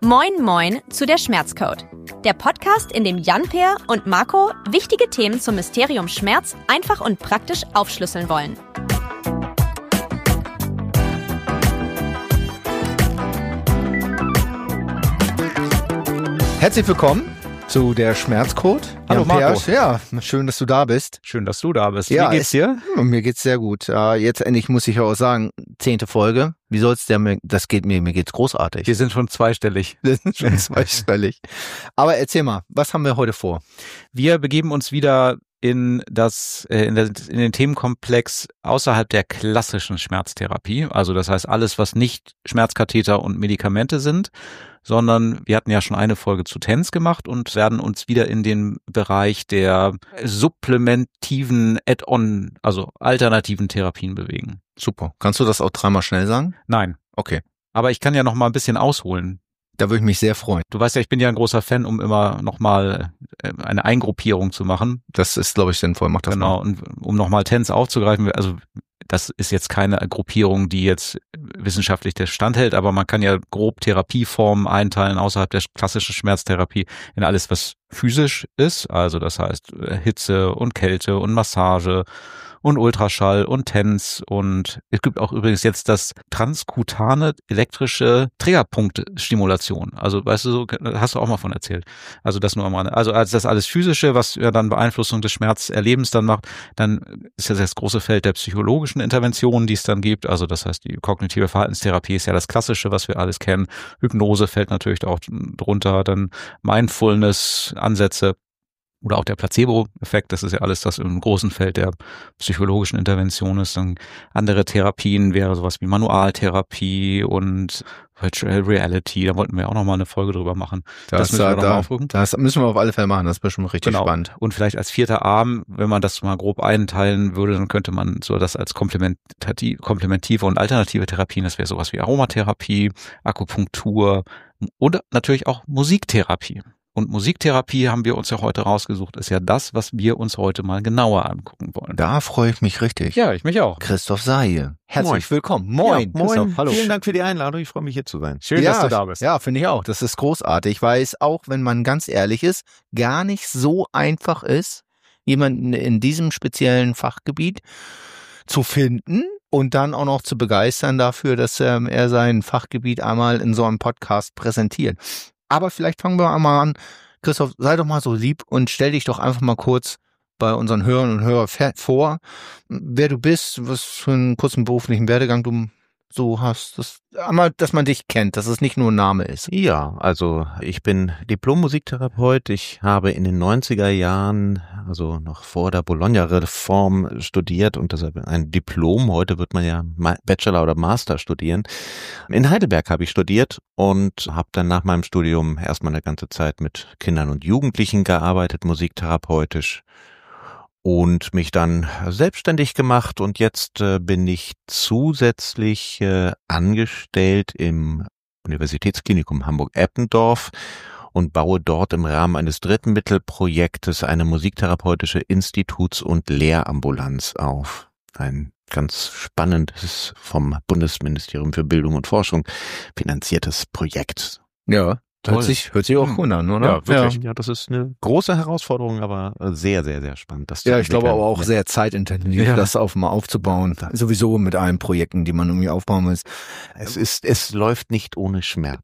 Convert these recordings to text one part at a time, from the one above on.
Moin Moin zu der Schmerzcode. Der Podcast, in dem Jan-Peer und Marco wichtige Themen zum Mysterium Schmerz einfach und praktisch aufschlüsseln wollen. Herzlich willkommen zu der Schmerzcode. Hallo Marco. Ja, schön, dass du da bist. Schön, dass du da bist. Ja, wie geht's dir? Mir geht's sehr gut. Jetzt endlich muss ich auch sagen, 10. Folge. Wie soll's mir geht's großartig. Wir sind schon zweistellig. Wir sind schon zweistellig. Aber erzähl mal, was haben wir heute vor? Wir begeben uns wieder in den Themenkomplex außerhalb der klassischen Schmerztherapie. Also das heißt alles, was nicht Schmerzkatheter und Medikamente sind, sondern wir hatten ja schon eine Folge zu TENS gemacht und werden uns wieder in den Bereich der supplementiven Add-on, also alternativen Therapien bewegen. Super. Kannst du das auch dreimal schnell sagen? Nein. Okay. Aber ich kann ja noch mal ein bisschen ausholen. Da würde ich mich sehr freuen. Du weißt ja, ich bin ja ein großer Fan, um immer nochmal eine Eingruppierung zu machen. Das ist, glaube ich, sinnvoll. Mach das mal. Genau, und um nochmal TENS aufzugreifen, also das ist jetzt keine Gruppierung, die jetzt wissenschaftlich der Stand hält, aber man kann ja grob Therapieformen einteilen außerhalb der klassischen Schmerztherapie in alles, was physisch ist. Also das heißt Hitze und Kälte und Massage und Ultraschall und TENS, und es gibt auch übrigens jetzt das transkutane elektrische Triggerpunktstimulation. Also weißt du, so hast du auch mal von erzählt. Also das nur einmal. Also als das alles physische, was ja dann Beeinflussung des Schmerzerlebens dann macht, dann ist das große Feld der psychologischen Interventionen, die es dann gibt. Also das heißt, die kognitive Verhaltenstherapie ist ja das Klassische, was wir alles kennen. Hypnose fällt natürlich auch drunter, dann Mindfulness-Ansätze. Oder auch der Placebo-Effekt, das ist ja alles, das im großen Feld der psychologischen Intervention ist. Dann andere Therapien wäre sowas wie Manualtherapie und Virtual Reality. Da wollten wir auch nochmal eine Folge drüber machen. Das müssen wir noch mal aufrücken. Das müssen wir auf alle Fälle machen, das ist bestimmt richtig spannend. Und vielleicht als vierter Arm, wenn man das mal grob einteilen würde, dann könnte man so das als komplementive und alternative Therapien, das wäre sowas wie Aromatherapie, Akupunktur und natürlich auch Musiktherapie. Und Musiktherapie haben wir uns ja heute rausgesucht, ist ja das, was wir uns heute mal genauer angucken wollen. Da freue ich mich richtig. Ja, ich mich auch. Christoph Seihe. Herzlich willkommen. Moin. Ja, moin. Hallo. Vielen Dank für die Einladung. Ich freue mich, hier zu sein. Schön, dass du da bist. Ja, finde ich auch. Das ist großartig, weil es auch, wenn man ganz ehrlich ist, gar nicht so einfach ist, jemanden in diesem speziellen Fachgebiet zu finden und dann auch noch zu begeistern dafür, dass er sein Fachgebiet einmal in so einem Podcast präsentiert. Aber vielleicht fangen wir einmal an. Christoph, sei doch mal so lieb und stell dich doch einfach mal kurz bei unseren Hörern und Hörern vor, wer du bist, was für einen kurzen beruflichen Werdegang du so hast. Einmal, dass man dich kennt, dass es nicht nur ein Name ist. Ja, also ich bin Diplom-Musiktherapeut. Ich habe in den 90er Jahren, also noch vor der Bologna-Reform, studiert und deshalb ein Diplom. Heute wird man ja Bachelor oder Master studieren. In Heidelberg habe ich studiert und habe dann nach meinem Studium erstmal eine ganze Zeit mit Kindern und Jugendlichen gearbeitet, musiktherapeutisch. Und mich dann selbstständig gemacht, und jetzt bin ich zusätzlich angestellt im Universitätsklinikum Hamburg-Eppendorf und baue dort im Rahmen eines Drittmittelprojektes eine musiktherapeutische Instituts- und Lehrambulanz auf. Ein ganz spannendes, vom Bundesministerium für Bildung und Forschung finanziertes Projekt. Ja. Hört sich auch cool an, oder? Ja, wirklich. Ja, das ist eine große Herausforderung, aber sehr, sehr, sehr spannend. Das ja, ich glaube aber auch sehr zeitintensiv, das mal aufzubauen. Sowieso mit allen Projekten, die man irgendwie aufbauen muss. Es läuft nicht ohne Schmerz.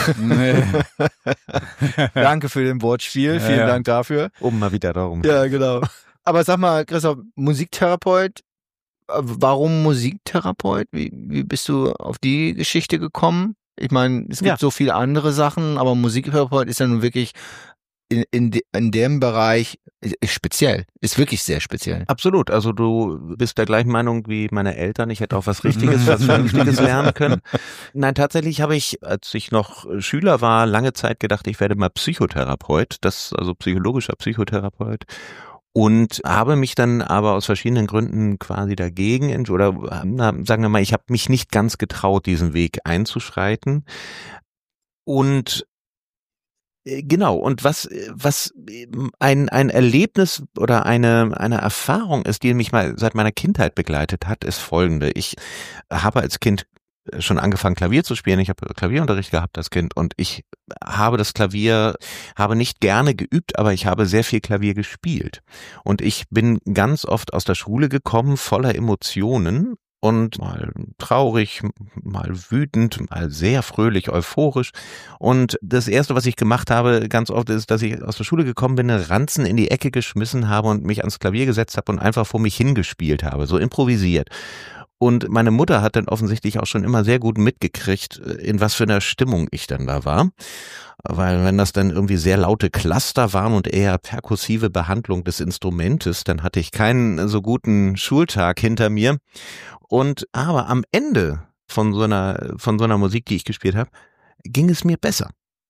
Danke für den Wortspiel. Vielen Dank dafür. Um mal wieder darum. Ja, genau. Aber sag mal, Christoph, Musiktherapeut, warum Musiktherapeut? Wie bist du auf die Geschichte gekommen? Ich meine, es gibt so viele andere Sachen, aber Musiktherapeut ist ja nun wirklich in dem Bereich speziell, ist wirklich sehr speziell. Absolut, also du bist der gleichen Meinung wie meine Eltern, ich hätte auch was Richtiges, was Vernünftiges lernen können. Nein, tatsächlich habe ich, als ich noch Schüler war, lange Zeit gedacht, ich werde mal Psychotherapeut, also psychologischer Psychotherapeut. Und habe mich dann aber aus verschiedenen Gründen quasi dagegen sagen wir mal, ich habe mich nicht ganz getraut, diesen Weg einzuschreiten. Und genau, und was ein Erlebnis oder eine Erfahrung ist, die mich mal seit meiner Kindheit begleitet hat, ist folgende. Ich habe als Kind schon angefangen, Klavier zu spielen. Ich habe Klavierunterricht gehabt als Kind und ich habe habe nicht gerne geübt, aber ich habe sehr viel Klavier gespielt. Und ich bin ganz oft aus der Schule gekommen, voller Emotionen und mal traurig, mal wütend, mal sehr fröhlich, euphorisch. Und das Erste, was ich gemacht habe, ganz oft ist, dass ich aus der Schule gekommen bin, eine Ranzen in die Ecke geschmissen habe und mich ans Klavier gesetzt habe und einfach vor mich hingespielt habe, so improvisiert. Und meine Mutter hat dann offensichtlich auch schon immer sehr gut mitgekriegt, in was für einer Stimmung ich dann da war. Weil wenn das dann irgendwie sehr laute Cluster waren und eher perkussive Behandlung des Instrumentes, dann hatte ich keinen so guten Schultag hinter mir. Aber am Ende von so einer Musik, die ich gespielt habe, ging es mir besser.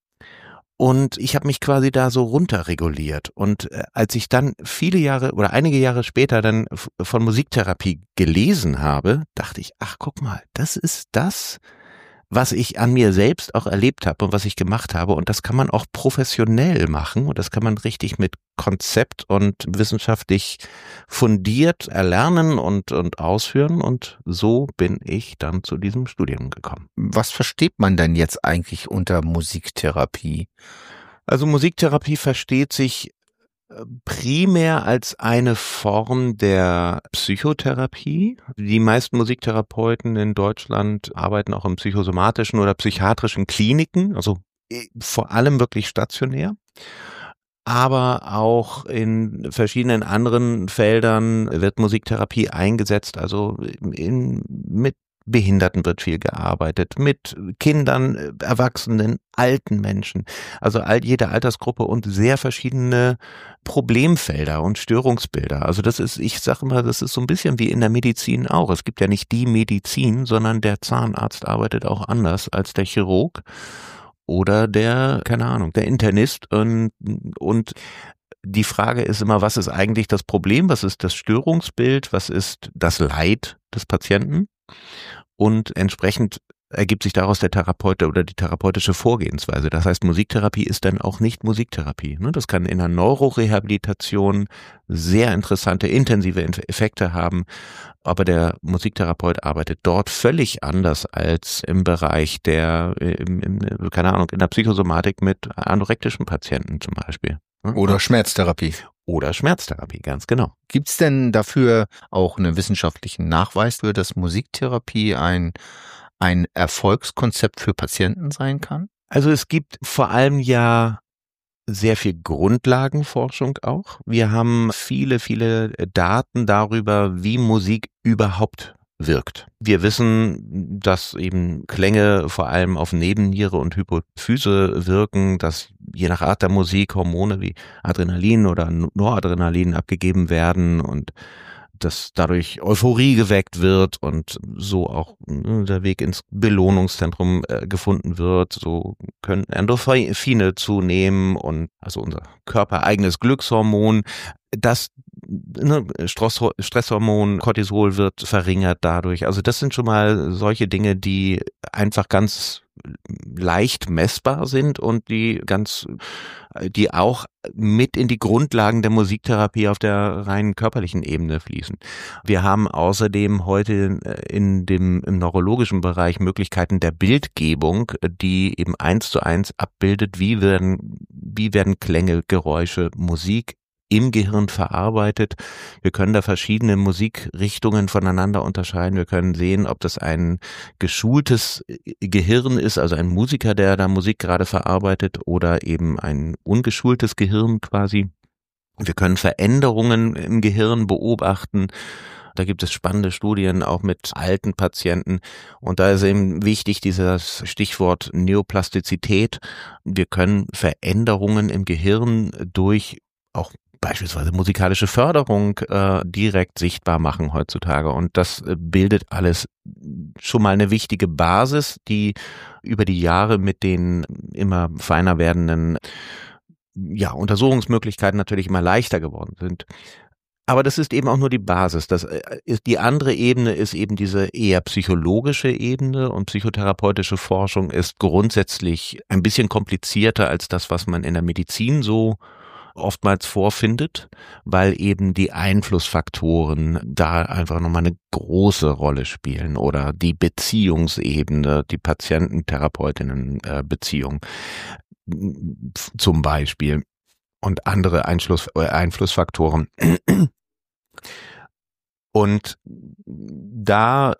Und ich habe mich quasi da so runterreguliert. Und als ich dann einige Jahre später dann von Musiktherapie gelesen habe, dachte ich, ach guck mal, das ist das, was ich an mir selbst auch erlebt habe und was ich gemacht habe. Und das kann man auch professionell machen und das kann man richtig mit Konzept und wissenschaftlich fundiert erlernen und ausführen. Und so bin ich dann zu diesem Studium gekommen. Was versteht man denn jetzt eigentlich unter Musiktherapie? Also Musiktherapie versteht sich primär als eine Form der Psychotherapie. Die meisten Musiktherapeuten in Deutschland arbeiten auch in psychosomatischen oder psychiatrischen Kliniken, also vor allem wirklich stationär. Aber auch in verschiedenen anderen Feldern wird Musiktherapie eingesetzt, also mit Behinderten wird viel gearbeitet, mit Kindern, Erwachsenen, alten Menschen, also jede Altersgruppe und sehr verschiedene Problemfelder und Störungsbilder. Also ich sage immer, das ist so ein bisschen wie in der Medizin auch. Es gibt ja nicht die Medizin, sondern der Zahnarzt arbeitet auch anders als der Chirurg oder der Internist und die Frage ist immer, was ist eigentlich das Problem, was ist das Störungsbild, was ist das Leid des Patienten? Und entsprechend ergibt sich daraus der Therapeut oder die therapeutische Vorgehensweise. Das heißt, Musiktherapie ist dann auch nicht Musiktherapie. Das kann in der Neurorehabilitation sehr interessante, intensive Effekte haben, aber der Musiktherapeut arbeitet dort völlig anders als im Bereich in der Psychosomatik mit anorektischen Patienten zum Beispiel. Oder Schmerztherapie. Oder Schmerztherapie, ganz genau. Gibt es denn dafür auch einen wissenschaftlichen Nachweis für, dass Musiktherapie ein Erfolgskonzept für Patienten sein kann? Also es gibt vor allem ja sehr viel Grundlagenforschung auch. Wir haben viele, viele Daten darüber, wie Musik überhaupt wirkt. Wir wissen, dass eben Klänge vor allem auf Nebenniere und Hypophyse wirken, dass je nach Art der Musik Hormone wie Adrenalin oder Noradrenalin abgegeben werden und dass dadurch Euphorie geweckt wird und so auch der Weg ins Belohnungszentrum gefunden wird. So können Endorphine zunehmen und also unser körpereigenes Glückshormon. Das Stresshormon Cortisol wird verringert dadurch. Also das sind schon mal solche Dinge, die einfach ganz leicht messbar sind und die auch mit in die Grundlagen der Musiktherapie auf der rein körperlichen Ebene fließen. Wir haben außerdem heute im neurologischen Bereich Möglichkeiten der Bildgebung, die eben 1:1 abbildet, wie werden Klänge, Geräusche, Musik im Gehirn verarbeitet. Wir können da verschiedene Musikrichtungen voneinander unterscheiden. Wir können sehen, ob das ein geschultes Gehirn ist, also ein Musiker, der da Musik gerade verarbeitet, oder eben ein ungeschultes Gehirn quasi. Wir können Veränderungen im Gehirn beobachten. Da gibt es spannende Studien auch mit alten Patienten. Und da ist eben wichtig dieses Stichwort Neoplastizität. Wir können Veränderungen im Gehirn durch auch beispielsweise musikalische Förderung direkt sichtbar machen heutzutage. Und das bildet alles schon mal eine wichtige Basis, die über die Jahre mit den immer feiner werdenden Untersuchungsmöglichkeiten natürlich immer leichter geworden sind. Aber das ist eben auch nur die Basis. Die andere Ebene ist eben diese eher psychologische Ebene, und psychotherapeutische Forschung ist grundsätzlich ein bisschen komplizierter als das, was man in der Medizin so oftmals vorfindet, weil eben die Einflussfaktoren da einfach nochmal eine große Rolle spielen oder die Beziehungsebene, die Patienten-Therapeutinnen-Beziehung zum Beispiel und andere Einflussfaktoren. Und da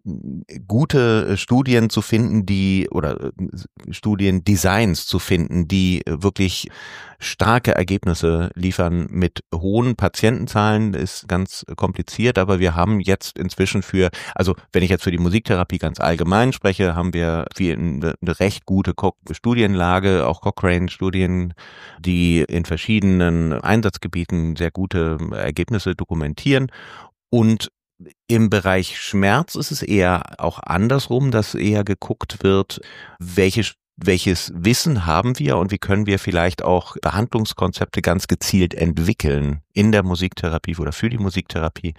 gute Studien zu finden, oder Studiendesigns zu finden, die wirklich starke Ergebnisse liefern mit hohen Patientenzahlen, ist ganz kompliziert, aber wir haben jetzt inzwischen wenn ich jetzt für die Musiktherapie ganz allgemein spreche, haben wir eine recht gute Studienlage, auch Cochrane-Studien, die in verschiedenen Einsatzgebieten sehr gute Ergebnisse dokumentieren. Und im Bereich Schmerz ist es eher auch andersrum, dass eher geguckt wird, welches Wissen haben wir und wie können wir vielleicht auch Behandlungskonzepte ganz gezielt entwickeln in der Musiktherapie oder für die Musiktherapie,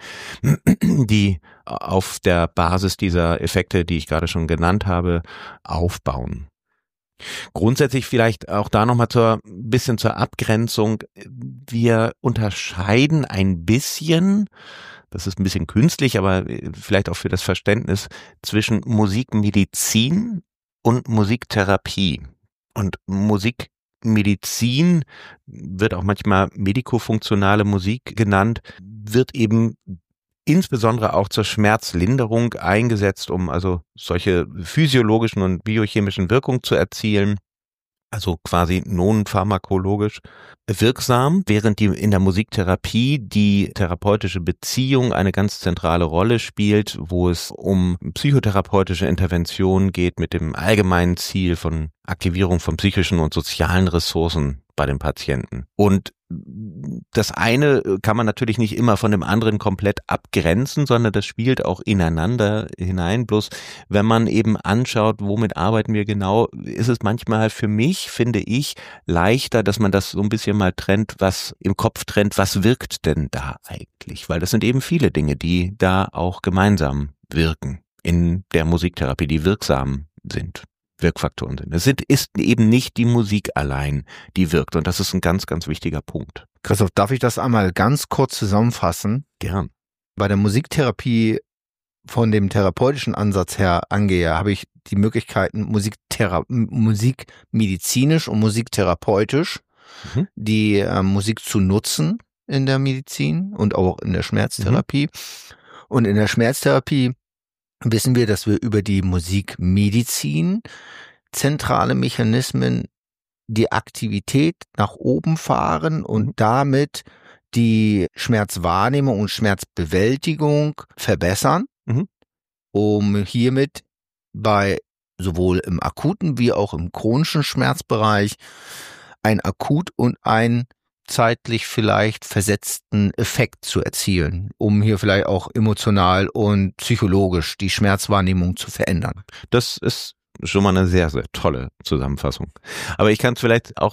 die auf der Basis dieser Effekte, die ich gerade schon genannt habe, aufbauen. Grundsätzlich vielleicht auch da nochmal bisschen zur Abgrenzung. Wir unterscheiden ein bisschen, das ist ein bisschen künstlich, aber vielleicht auch für das Verständnis, zwischen Musikmedizin und Musiktherapie. Und Musikmedizin wird auch manchmal medikofunktionale Musik genannt, wird eben insbesondere auch zur Schmerzlinderung eingesetzt, um also solche physiologischen und biochemischen Wirkungen zu erzielen. Also quasi non-pharmakologisch wirksam, während in der Musiktherapie die therapeutische Beziehung eine ganz zentrale Rolle spielt, wo es um psychotherapeutische Interventionen geht mit dem allgemeinen Ziel von Aktivierung von psychischen und sozialen Ressourcen bei den Patienten. Und das eine kann man natürlich nicht immer von dem anderen komplett abgrenzen, sondern das spielt auch ineinander hinein. Bloß wenn man eben anschaut, womit arbeiten wir genau, ist es manchmal für mich, finde ich, leichter, dass man das so ein bisschen mal trennt, was im Kopf trennt, was wirkt denn da eigentlich? Weil das sind eben viele Dinge, die da auch gemeinsam wirken in der Musiktherapie, die wirksam sind. Wirkfaktoren sind. Es ist eben nicht die Musik allein, die wirkt. Und das ist ein ganz, ganz wichtiger Punkt. Christoph, darf ich das einmal ganz kurz zusammenfassen? Gern. Bei der Musiktherapie von dem therapeutischen Ansatz her angehe, habe ich die Möglichkeiten, musikmedizinisch und musiktherapeutisch die Musik zu nutzen in der Medizin und auch in der Schmerztherapie. Und in der Schmerztherapie wissen wir, dass wir über die Musikmedizin zentrale Mechanismen die Aktivität nach oben fahren und damit die Schmerzwahrnehmung und Schmerzbewältigung verbessern, um hiermit bei sowohl im akuten wie auch im chronischen Schmerzbereich ein akut und ein zeitlich vielleicht versetzten Effekt zu erzielen, um hier vielleicht auch emotional und psychologisch die Schmerzwahrnehmung zu verändern. Das ist schon mal eine sehr, sehr tolle Zusammenfassung. Aber ich kann es vielleicht auch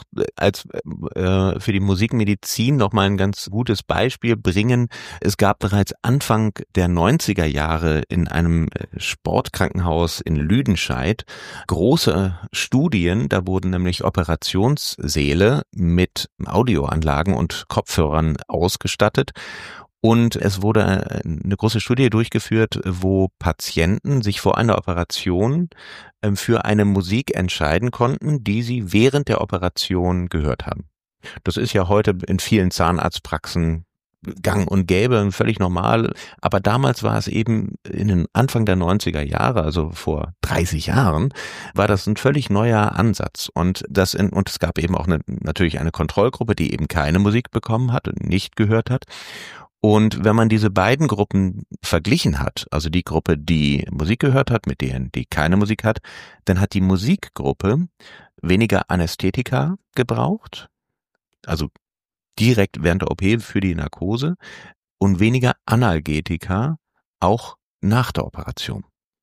für die Musikmedizin noch mal ein ganz gutes Beispiel bringen. Es gab bereits Anfang der 90er Jahre in einem Sportkrankenhaus in Lüdenscheid große Studien. Da wurden nämlich Operationssäle mit Audioanlagen und Kopfhörern ausgestattet. Und es wurde eine große Studie durchgeführt, wo Patienten sich vor einer Operation für eine Musik entscheiden konnten, die sie während der Operation gehört haben. Das ist ja heute in vielen Zahnarztpraxen gang und gäbe, völlig normal. Aber damals war es eben in den Anfang der 90er Jahre, also vor 30 Jahren, war das ein völlig neuer Ansatz. Und es gab eben auch natürlich eine Kontrollgruppe, die eben keine Musik bekommen hat und nicht gehört hat. Und wenn man diese beiden Gruppen verglichen hat, also die Gruppe, die Musik gehört hat, mit denen, die keine Musik hat, dann hat die Musikgruppe weniger Anästhetika gebraucht, also direkt während der OP für die Narkose, und weniger Analgetika auch nach der Operation.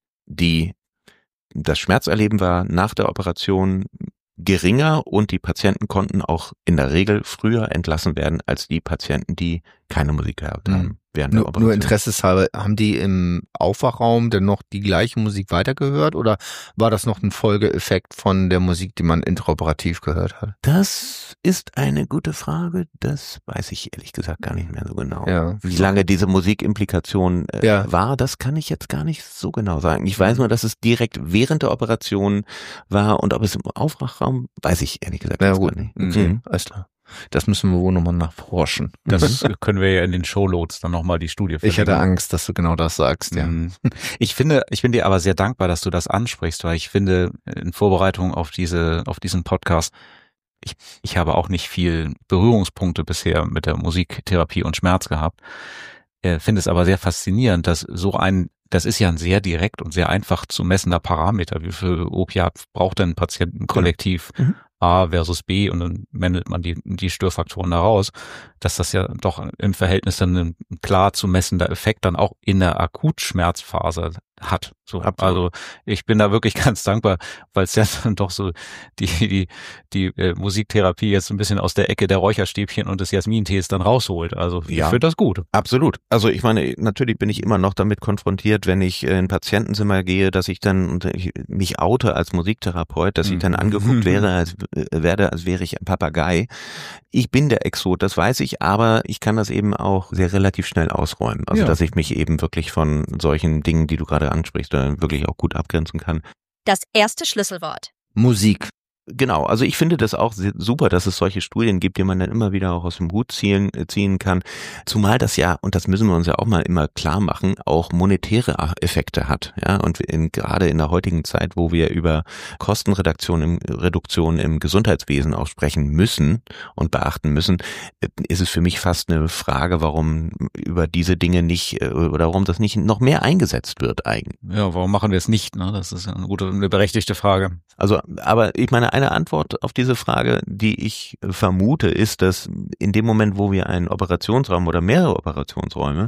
Das Schmerzerleben war nach der Operation geringer und die Patienten konnten auch in der Regel früher entlassen werden als die Patienten, die keine Musik gehabt haben. während der Operation. Nur interesseshalber, haben die im Aufwachraum denn noch die gleiche Musik weitergehört oder war das noch ein Folgeeffekt von der Musik, die man intraoperativ gehört hat? Das ist eine gute Frage, das weiß ich ehrlich gesagt gar nicht mehr so genau. Ja. Wie lange diese Musikimplikation war, das kann ich jetzt gar nicht so genau sagen. Ich weiß nur, dass es direkt während der Operation war und ob es im Aufwachraum, weiß ich ehrlich gesagt gar nicht. Okay, alles klar. Das müssen wir wohl nochmal nachforschen. Das können wir ja in den Shownotes dann nochmal die Studie finden. Ich hatte Angst, dass du genau das sagst, ja. Ich bin dir aber sehr dankbar, dass du das ansprichst, weil ich finde, in Vorbereitung auf diesen Podcast, ich habe auch nicht viel Berührungspunkte bisher mit der Musiktherapie und Schmerz gehabt. Finde es aber sehr faszinierend, dass das ist ja ein sehr direkt und sehr einfach zu messender Parameter. Wie viel Opiat braucht denn ein Patientenkollektiv? A versus B und dann meldet man die Störfaktoren da raus, dass das ja doch im Verhältnis dann ein klar zu messender Effekt dann auch in der Akutschmerzphase hat. So, also ich bin da wirklich ganz dankbar, weil es ja dann doch so die Musiktherapie jetzt ein bisschen aus der Ecke der Räucherstäbchen und des Jasmintees dann rausholt. Also ich finde das gut. Absolut. Also ich meine, natürlich bin ich immer noch damit konfrontiert, wenn ich in ein Patientenzimmer gehe, dass ich dann mich oute als Musiktherapeut, dass ich dann angeguckt werde, als wäre ich ein Papagei. Ich bin der Exot, das weiß ich, aber ich kann das eben auch sehr relativ schnell ausräumen. Also dass ich mich eben wirklich von solchen Dingen, die du gerade ansprichst, wirklich auch gut abgrenzen kann. Das erste Schlüsselwort. Musik. Genau, also ich finde das auch super, dass es solche Studien gibt, die man dann immer wieder auch aus dem Hut ziehen kann. Zumal das ja, und das müssen wir uns ja auch mal immer klar machen, auch monetäre Effekte hat. Ja, und gerade in der heutigen Zeit, wo wir über Kostenreduktion im Gesundheitswesen auch sprechen müssen und beachten müssen, ist es für mich fast eine Frage, warum über diese Dinge nicht oder warum das nicht noch mehr eingesetzt wird eigentlich. Ja, warum machen wir es nicht? Ne? Das ist eine berechtigte Frage. Also, aber ich meine, eine Antwort auf diese Frage, die ich vermute, ist, dass in dem Moment, wo wir einen Operationsraum oder mehrere Operationsräume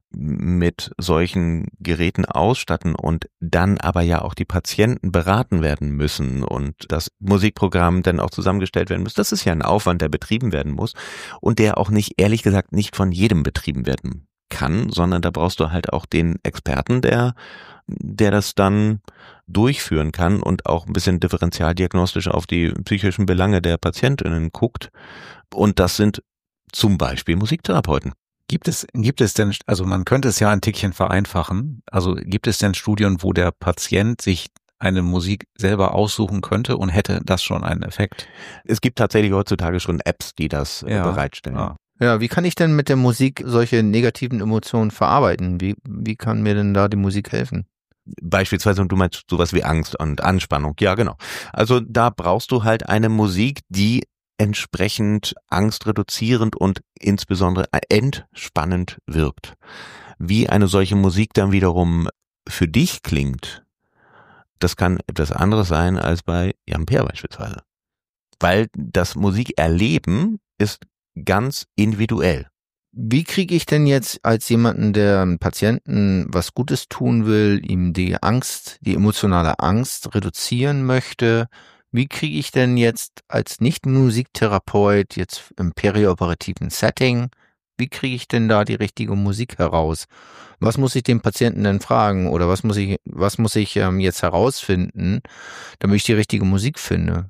mit solchen Geräten ausstatten und dann aber ja auch die Patienten beraten werden müssen und das Musikprogramm dann auch zusammengestellt werden muss, das ist ja ein Aufwand, der betrieben werden muss und der auch nicht, ehrlich gesagt, nicht von jedem betrieben werden kann, sondern da brauchst du halt auch den Experten, der das dann durchführen kann und auch ein bisschen differentialdiagnostisch auf die psychischen Belange der PatientInnen guckt. Und das sind zum Beispiel Musiktherapeuten. Gibt es denn, also man könnte es ja ein Tickchen vereinfachen, also gibt es denn Studien, wo der Patient sich eine Musik selber aussuchen könnte und hätte das schon einen Effekt? Es gibt tatsächlich heutzutage schon Apps, die das bereitstellen. Ja. Ja, wie kann ich denn mit der Musik solche negativen Emotionen verarbeiten? Wie kann mir denn da die Musik helfen? Beispielsweise, und du meinst sowas wie Angst und Anspannung. Ja, genau. Also da brauchst du halt eine Musik, die entsprechend angstreduzierend und insbesondere entspannend wirkt. Wie eine solche Musik dann wiederum für dich klingt, das kann etwas anderes sein als bei Jan Peer beispielsweise. Weil das Musikerleben ist ganz individuell. Wie kriege ich denn jetzt als jemanden, der einem Patienten was Gutes tun will, ihm die emotionale Angst reduzieren möchte, wie kriege ich denn jetzt als Nicht-Musiktherapeut jetzt im perioperativen Setting, wie kriege ich denn da die richtige Musik heraus? Was muss ich dem Patienten denn fragen oder was muss ich jetzt herausfinden, damit ich die richtige Musik finde?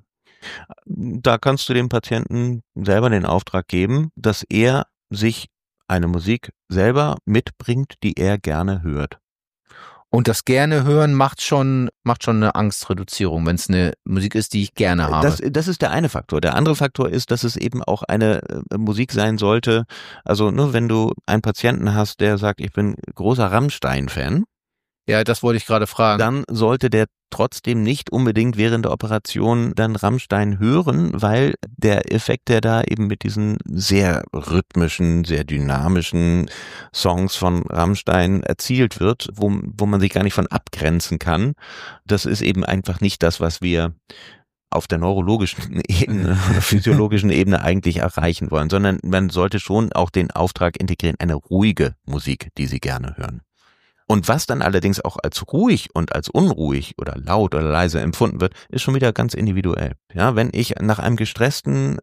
Da kannst du dem Patienten selber den Auftrag geben, dass er sich eine Musik selber mitbringt, die er gerne hört. Und das gerne hören macht schon eine Angstreduzierung, wenn es eine Musik ist, die ich gerne habe. Das ist der eine Faktor. Der andere Faktor ist, dass es eben auch eine Musik sein sollte. Also nur wenn du einen Patienten hast, der sagt, ich bin großer Rammstein-Fan. Ja, das wollte ich gerade fragen. Dann sollte der trotzdem nicht unbedingt während der Operation dann Rammstein hören, weil der Effekt, der da eben mit diesen sehr rhythmischen, sehr dynamischen Songs von Rammstein erzielt wird, wo man sich gar nicht von abgrenzen kann, das ist eben einfach nicht das, was wir auf der neurologischen Ebene, physiologischen Ebene eigentlich erreichen wollen, sondern man sollte schon auch den Auftrag integrieren, eine ruhige Musik, die Sie gerne hören. Und was dann allerdings auch als ruhig und als unruhig oder laut oder leise empfunden wird, ist schon wieder ganz individuell. Ja, wenn ich nach einem gestressten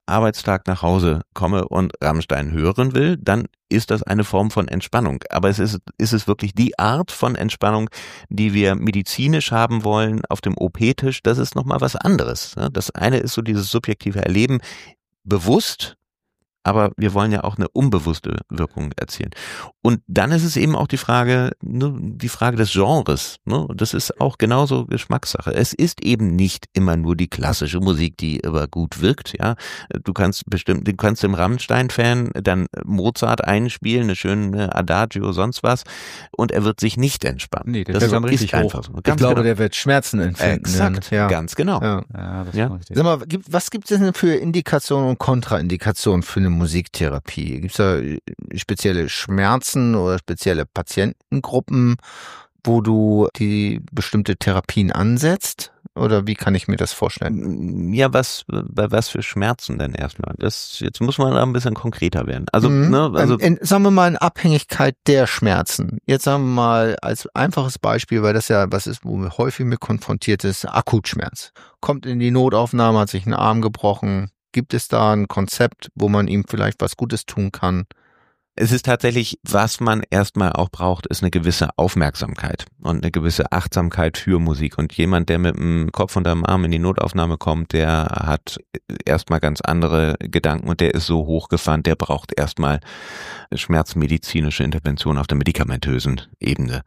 Arbeitstag nach Hause komme und Rammstein hören will, dann ist das eine Form von Entspannung. Aber ist es wirklich die Art von Entspannung, die wir medizinisch haben wollen auf dem OP-Tisch? Das ist nochmal was anderes. Das eine ist so dieses subjektive Erleben, bewusst, aber wir wollen ja auch eine unbewusste Wirkung erzielen. Und dann ist es eben auch die Frage des Genres. Das ist auch genauso Geschmackssache. Es ist eben nicht immer nur die klassische Musik, die aber gut wirkt. Ja, du kannst dem Rammstein-Fan dann Mozart einspielen, eine schöne Adagio, sonst was, und er wird sich nicht entspannen. Nee, das ist dann richtig hoch. So. Ich glaube, der wird Schmerzen empfinden. Exakt, ja. Ganz genau. Ja. Ja, das Ja. ist richtig. Sag mal, was gibt es denn für Indikationen und Kontraindikationen für eine Musiktherapie? Gibt es da spezielle Schmerzen oder spezielle Patientengruppen, wo du die bestimmte Therapien ansetzt? Oder wie kann ich mir das vorstellen? Ja, bei was für Schmerzen denn erstmal? Jetzt muss man da ein bisschen konkreter werden. Also, sagen wir mal in Abhängigkeit der Schmerzen. Jetzt sagen wir mal als einfaches Beispiel, weil das ja was ist, wo wir häufig mit konfrontiert ist, Akutschmerz. Kommt in die Notaufnahme, hat sich einen Arm gebrochen. Gibt es da ein Konzept, wo man ihm vielleicht was Gutes tun kann? es ist tatsächlich, was man erstmal auch braucht, ist eine gewisse Aufmerksamkeit und eine gewisse Achtsamkeit für Musik. Und jemand, der mit dem Kopf unterm Arm in die Notaufnahme kommt, der hat erstmal ganz andere Gedanken und der ist so hochgefahren, der braucht erstmal schmerzmedizinische Intervention auf der medikamentösen Ebene.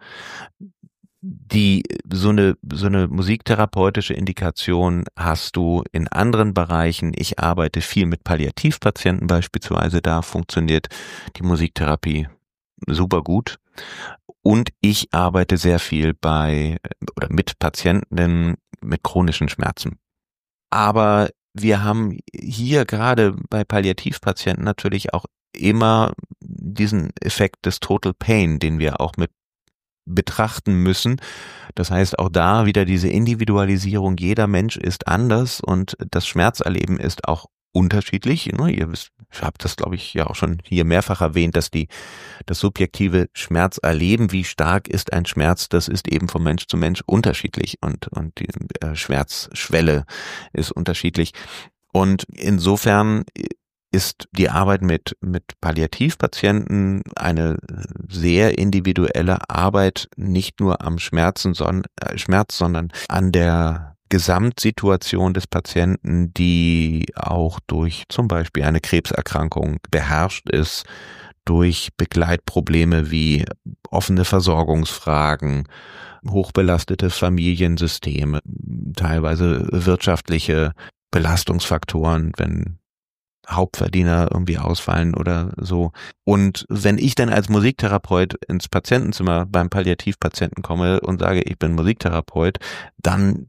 So eine musiktherapeutische Indikation hast du in anderen Bereichen. Ich arbeite viel mit Palliativpatienten beispielsweise, da funktioniert die Musiktherapie super gut. Und ich arbeite sehr viel mit Patienten mit chronischen Schmerzen. Aber wir haben hier gerade bei Palliativpatienten natürlich auch immer diesen Effekt des Total Pain, den wir auch mit betrachten müssen. Das heißt, auch da wieder diese Individualisierung. Jeder Mensch ist anders und das Schmerzerleben ist auch unterschiedlich. Ihr habt das, glaube ich, ja auch schon hier mehrfach erwähnt, dass das subjektive Schmerzerleben, wie stark ist ein Schmerz, das ist eben von Mensch zu Mensch unterschiedlich und die Schmerzschwelle ist unterschiedlich. Und insofern ist die Arbeit mit Palliativpatienten eine sehr individuelle Arbeit, nicht nur am Schmerz, sondern an der Gesamtsituation des Patienten, die auch durch zum Beispiel eine Krebserkrankung beherrscht ist, durch Begleitprobleme wie offene Versorgungsfragen, hochbelastete Familiensysteme, teilweise wirtschaftliche Belastungsfaktoren, wenn Hauptverdiener irgendwie ausfallen oder so. Und wenn ich dann als Musiktherapeut ins Patientenzimmer beim Palliativpatienten komme und sage, ich bin Musiktherapeut, dann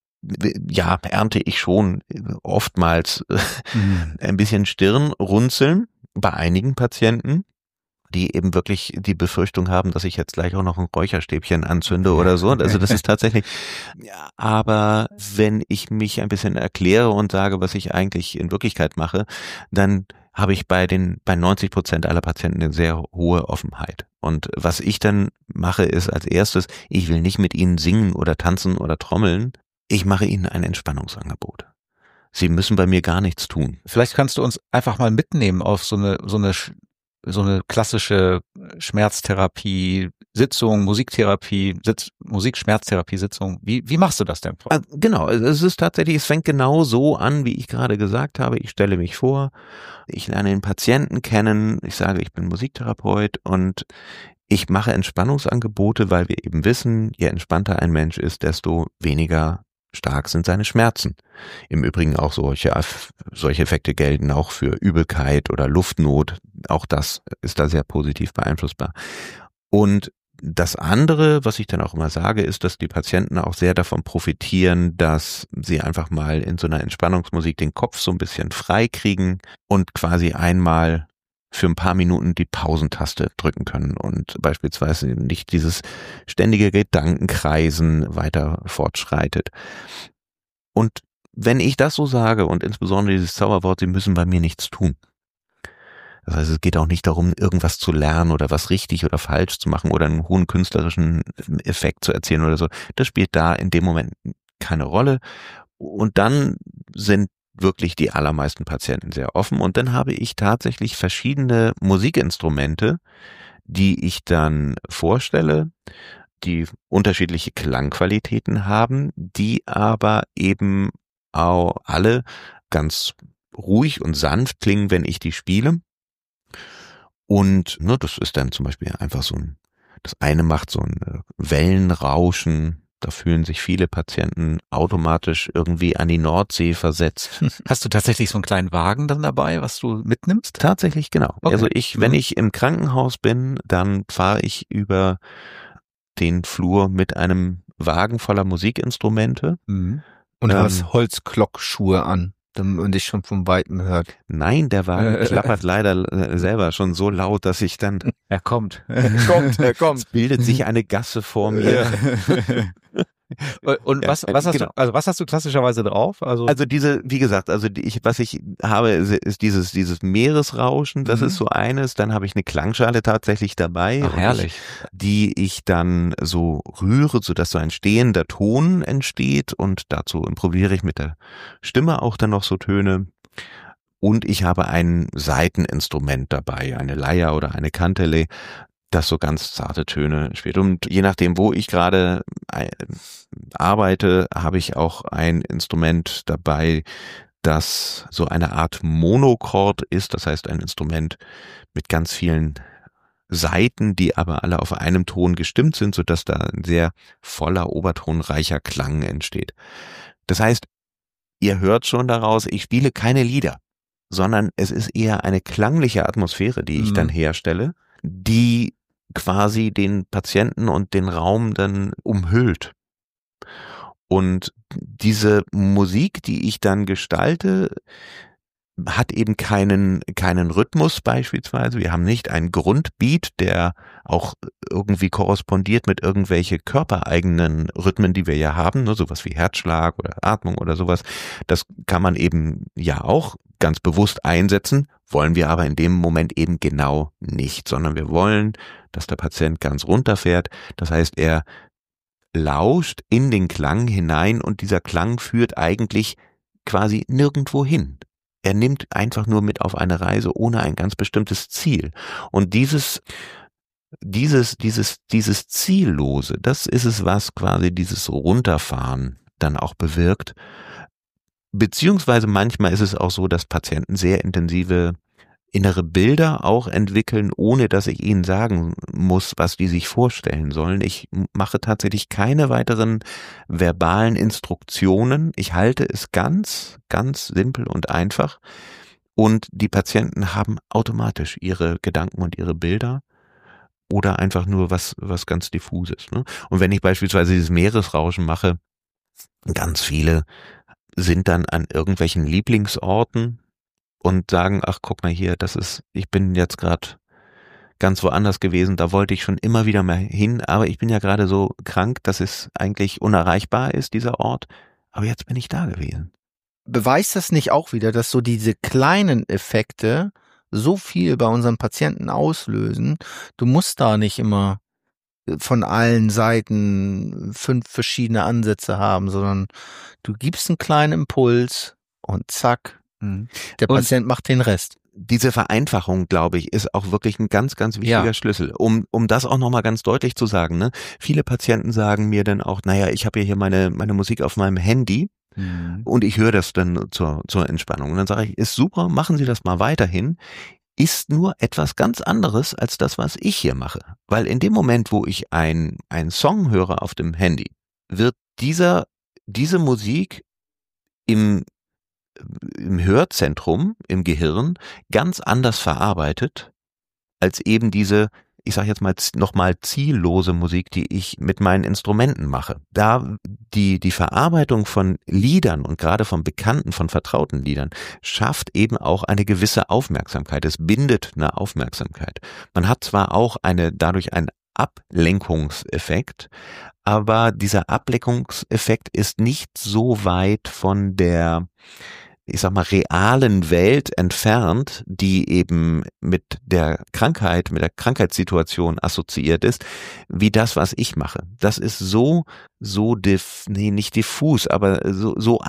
ernte ich schon oftmals ein bisschen Stirnrunzeln bei einigen Patienten, die eben wirklich die Befürchtung haben, dass ich jetzt gleich auch noch ein Räucherstäbchen anzünde oder so. Also das ist tatsächlich, aber wenn ich mich ein bisschen erkläre und sage, was ich eigentlich in Wirklichkeit mache, dann habe ich bei 90% aller Patienten eine sehr hohe Offenheit. Und was ich dann mache, ist als erstes, ich will nicht mit ihnen singen oder tanzen oder trommeln. Ich mache ihnen ein Entspannungsangebot. Sie müssen bei mir gar nichts tun. Vielleicht kannst du uns einfach mal mitnehmen auf so eine klassische Schmerztherapie-Sitzung, Musikschmerztherapie-Sitzung. Wie machst du das denn? Genau, es fängt genau so an, wie ich gerade gesagt habe. Ich stelle mich vor, ich lerne den Patienten kennen, ich sage, ich bin Musiktherapeut und ich mache Entspannungsangebote, weil wir eben wissen, je entspannter ein Mensch ist, desto weniger stark sind seine Schmerzen. Im Übrigen auch solche Effekte gelten auch für Übelkeit oder Luftnot. Auch das ist da sehr positiv beeinflussbar. Und das andere, was ich dann auch immer sage, ist, dass die Patienten auch sehr davon profitieren, dass sie einfach mal in so einer Entspannungsmusik den Kopf so ein bisschen frei kriegen und quasi einmal für ein paar Minuten die Pausentaste drücken können und beispielsweise nicht dieses ständige Gedankenkreisen weiter fortschreitet. Und wenn ich das so sage und insbesondere dieses Zauberwort, Sie müssen bei mir nichts tun. Das heißt, es geht auch nicht darum, irgendwas zu lernen oder was richtig oder falsch zu machen oder einen hohen künstlerischen Effekt zu erzielen oder so. Das spielt da in dem Moment keine Rolle. Und dann sind wirklich die allermeisten Patienten sehr offen. Und dann habe ich tatsächlich verschiedene Musikinstrumente, die ich dann vorstelle, die unterschiedliche Klangqualitäten haben, die aber eben auch alle ganz ruhig und sanft klingen, wenn ich die spiele. Und das ist dann zum Beispiel einfach das eine macht so ein Wellenrauschen. Da fühlen sich viele Patienten automatisch irgendwie an die Nordsee versetzt. Hast du tatsächlich so einen kleinen Wagen dann dabei, was du mitnimmst? Tatsächlich, genau. Okay. Also wenn ich im Krankenhaus bin, dann fahre ich über den Flur mit einem Wagen voller Musikinstrumente. Und du hast Holzglockschuhe an, damit man dich schon von Weitem hört. Nein, der Wagen klappert leider selber schon so laut, dass ich dann... Er kommt. Er kommt. Es bildet sich eine Gasse vor mir. Und was hast du klassischerweise drauf? Also wie gesagt, was ich habe, ist dieses Meeresrauschen, das ist so eines. Dann habe ich eine Klangschale tatsächlich dabei. Ach, herrlich. Die ich dann so rühre, sodass so ein stehender Ton entsteht, und dazu improvisiere ich mit der Stimme auch dann noch so Töne. Und ich habe ein Saiteninstrument dabei, eine Leier oder eine Kantele, das so ganz zarte Töne spielt. Und je nachdem, wo ich gerade arbeite, habe ich auch ein Instrument dabei, das so eine Art Monochord ist. Das heißt, ein Instrument mit ganz vielen Saiten, die aber alle auf einem Ton gestimmt sind, sodass da ein sehr voller, obertonreicher Klang entsteht. Das heißt, ihr hört schon daraus, ich spiele keine Lieder, sondern es ist eher eine klangliche Atmosphäre, die ich dann herstelle, die quasi den Patienten und den Raum dann umhüllt. Und diese Musik, die ich dann gestalte, hat eben keinen Rhythmus beispielsweise. Wir haben nicht einen Grundbeat, der auch irgendwie korrespondiert mit irgendwelche körpereigenen Rhythmen, die wir ja haben, sowas wie Herzschlag oder Atmung oder sowas. Das kann man eben ja auch ganz bewusst einsetzen, wollen wir aber in dem Moment eben genau nicht, sondern wir wollen, dass der Patient ganz runterfährt. Das heißt, er lauscht in den Klang hinein und dieser Klang führt eigentlich quasi nirgendwo hin. Er nimmt einfach nur mit auf eine Reise ohne ein ganz bestimmtes Ziel. Und dieses Ziellose, das ist es, was quasi dieses Runterfahren dann auch bewirkt. Beziehungsweise manchmal ist es auch so, dass Patienten sehr intensive innere Bilder auch entwickeln, ohne dass ich ihnen sagen muss, was die sich vorstellen sollen. Ich mache tatsächlich keine weiteren verbalen Instruktionen. Ich halte es ganz, ganz simpel und einfach. Und die Patienten haben automatisch ihre Gedanken und ihre Bilder oder einfach nur was ganz Diffuses. Ne? Und wenn ich beispielsweise dieses Meeresrauschen mache, ganz viele sind dann an irgendwelchen Lieblingsorten und sagen, ach, guck mal hier, ich bin jetzt gerade ganz woanders gewesen, da wollte ich schon immer wieder mal hin, aber ich bin ja gerade so krank, dass es eigentlich unerreichbar ist, dieser Ort, aber jetzt bin ich da gewesen. Beweist das nicht auch wieder, dass so diese kleinen Effekte so viel bei unseren Patienten auslösen? Du musst da nicht immer von allen Seiten 5 verschiedene Ansätze haben, sondern du gibst einen kleinen Impuls und zack, der Patient macht den Rest. Diese Vereinfachung, glaube ich, ist auch wirklich ein ganz, ganz wichtiger Schlüssel. Um das auch nochmal ganz deutlich zu sagen, ne? Viele Patienten sagen mir dann auch, naja, ich habe ja hier meine Musik auf meinem Handy und ich höre das dann zur Entspannung. Und dann sage ich, ist super, machen Sie das mal weiterhin. Ist nur etwas ganz anderes als das, was ich hier mache. Weil in dem Moment, wo ich einen Song höre auf dem Handy, wird diese Musik im Hörzentrum, im Gehirn, ganz anders verarbeitet, als eben diese, ich sage jetzt mal nochmal ziellose Musik, die ich mit meinen Instrumenten mache. Da die Verarbeitung von Liedern und gerade von bekannten, von vertrauten Liedern schafft eben auch eine gewisse Aufmerksamkeit. Es bindet eine Aufmerksamkeit. Man hat zwar auch dadurch einen Ablenkungseffekt, aber dieser Ablenkungseffekt ist nicht so weit von der ich sag mal, realen Welt entfernt, die eben mit der Krankheitssituation assoziiert ist, wie das, was ich mache. Das ist nicht diffus, aber so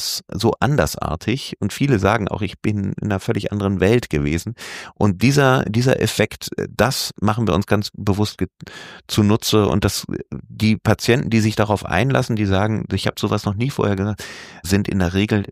andersartig. Und viele sagen auch, ich bin in einer völlig anderen Welt gewesen. Und dieser Effekt, das machen wir uns ganz bewusst zunutze. Und die Patienten, die sich darauf einlassen, die sagen, ich habe sowas noch nie vorher gesagt, sind in der Regel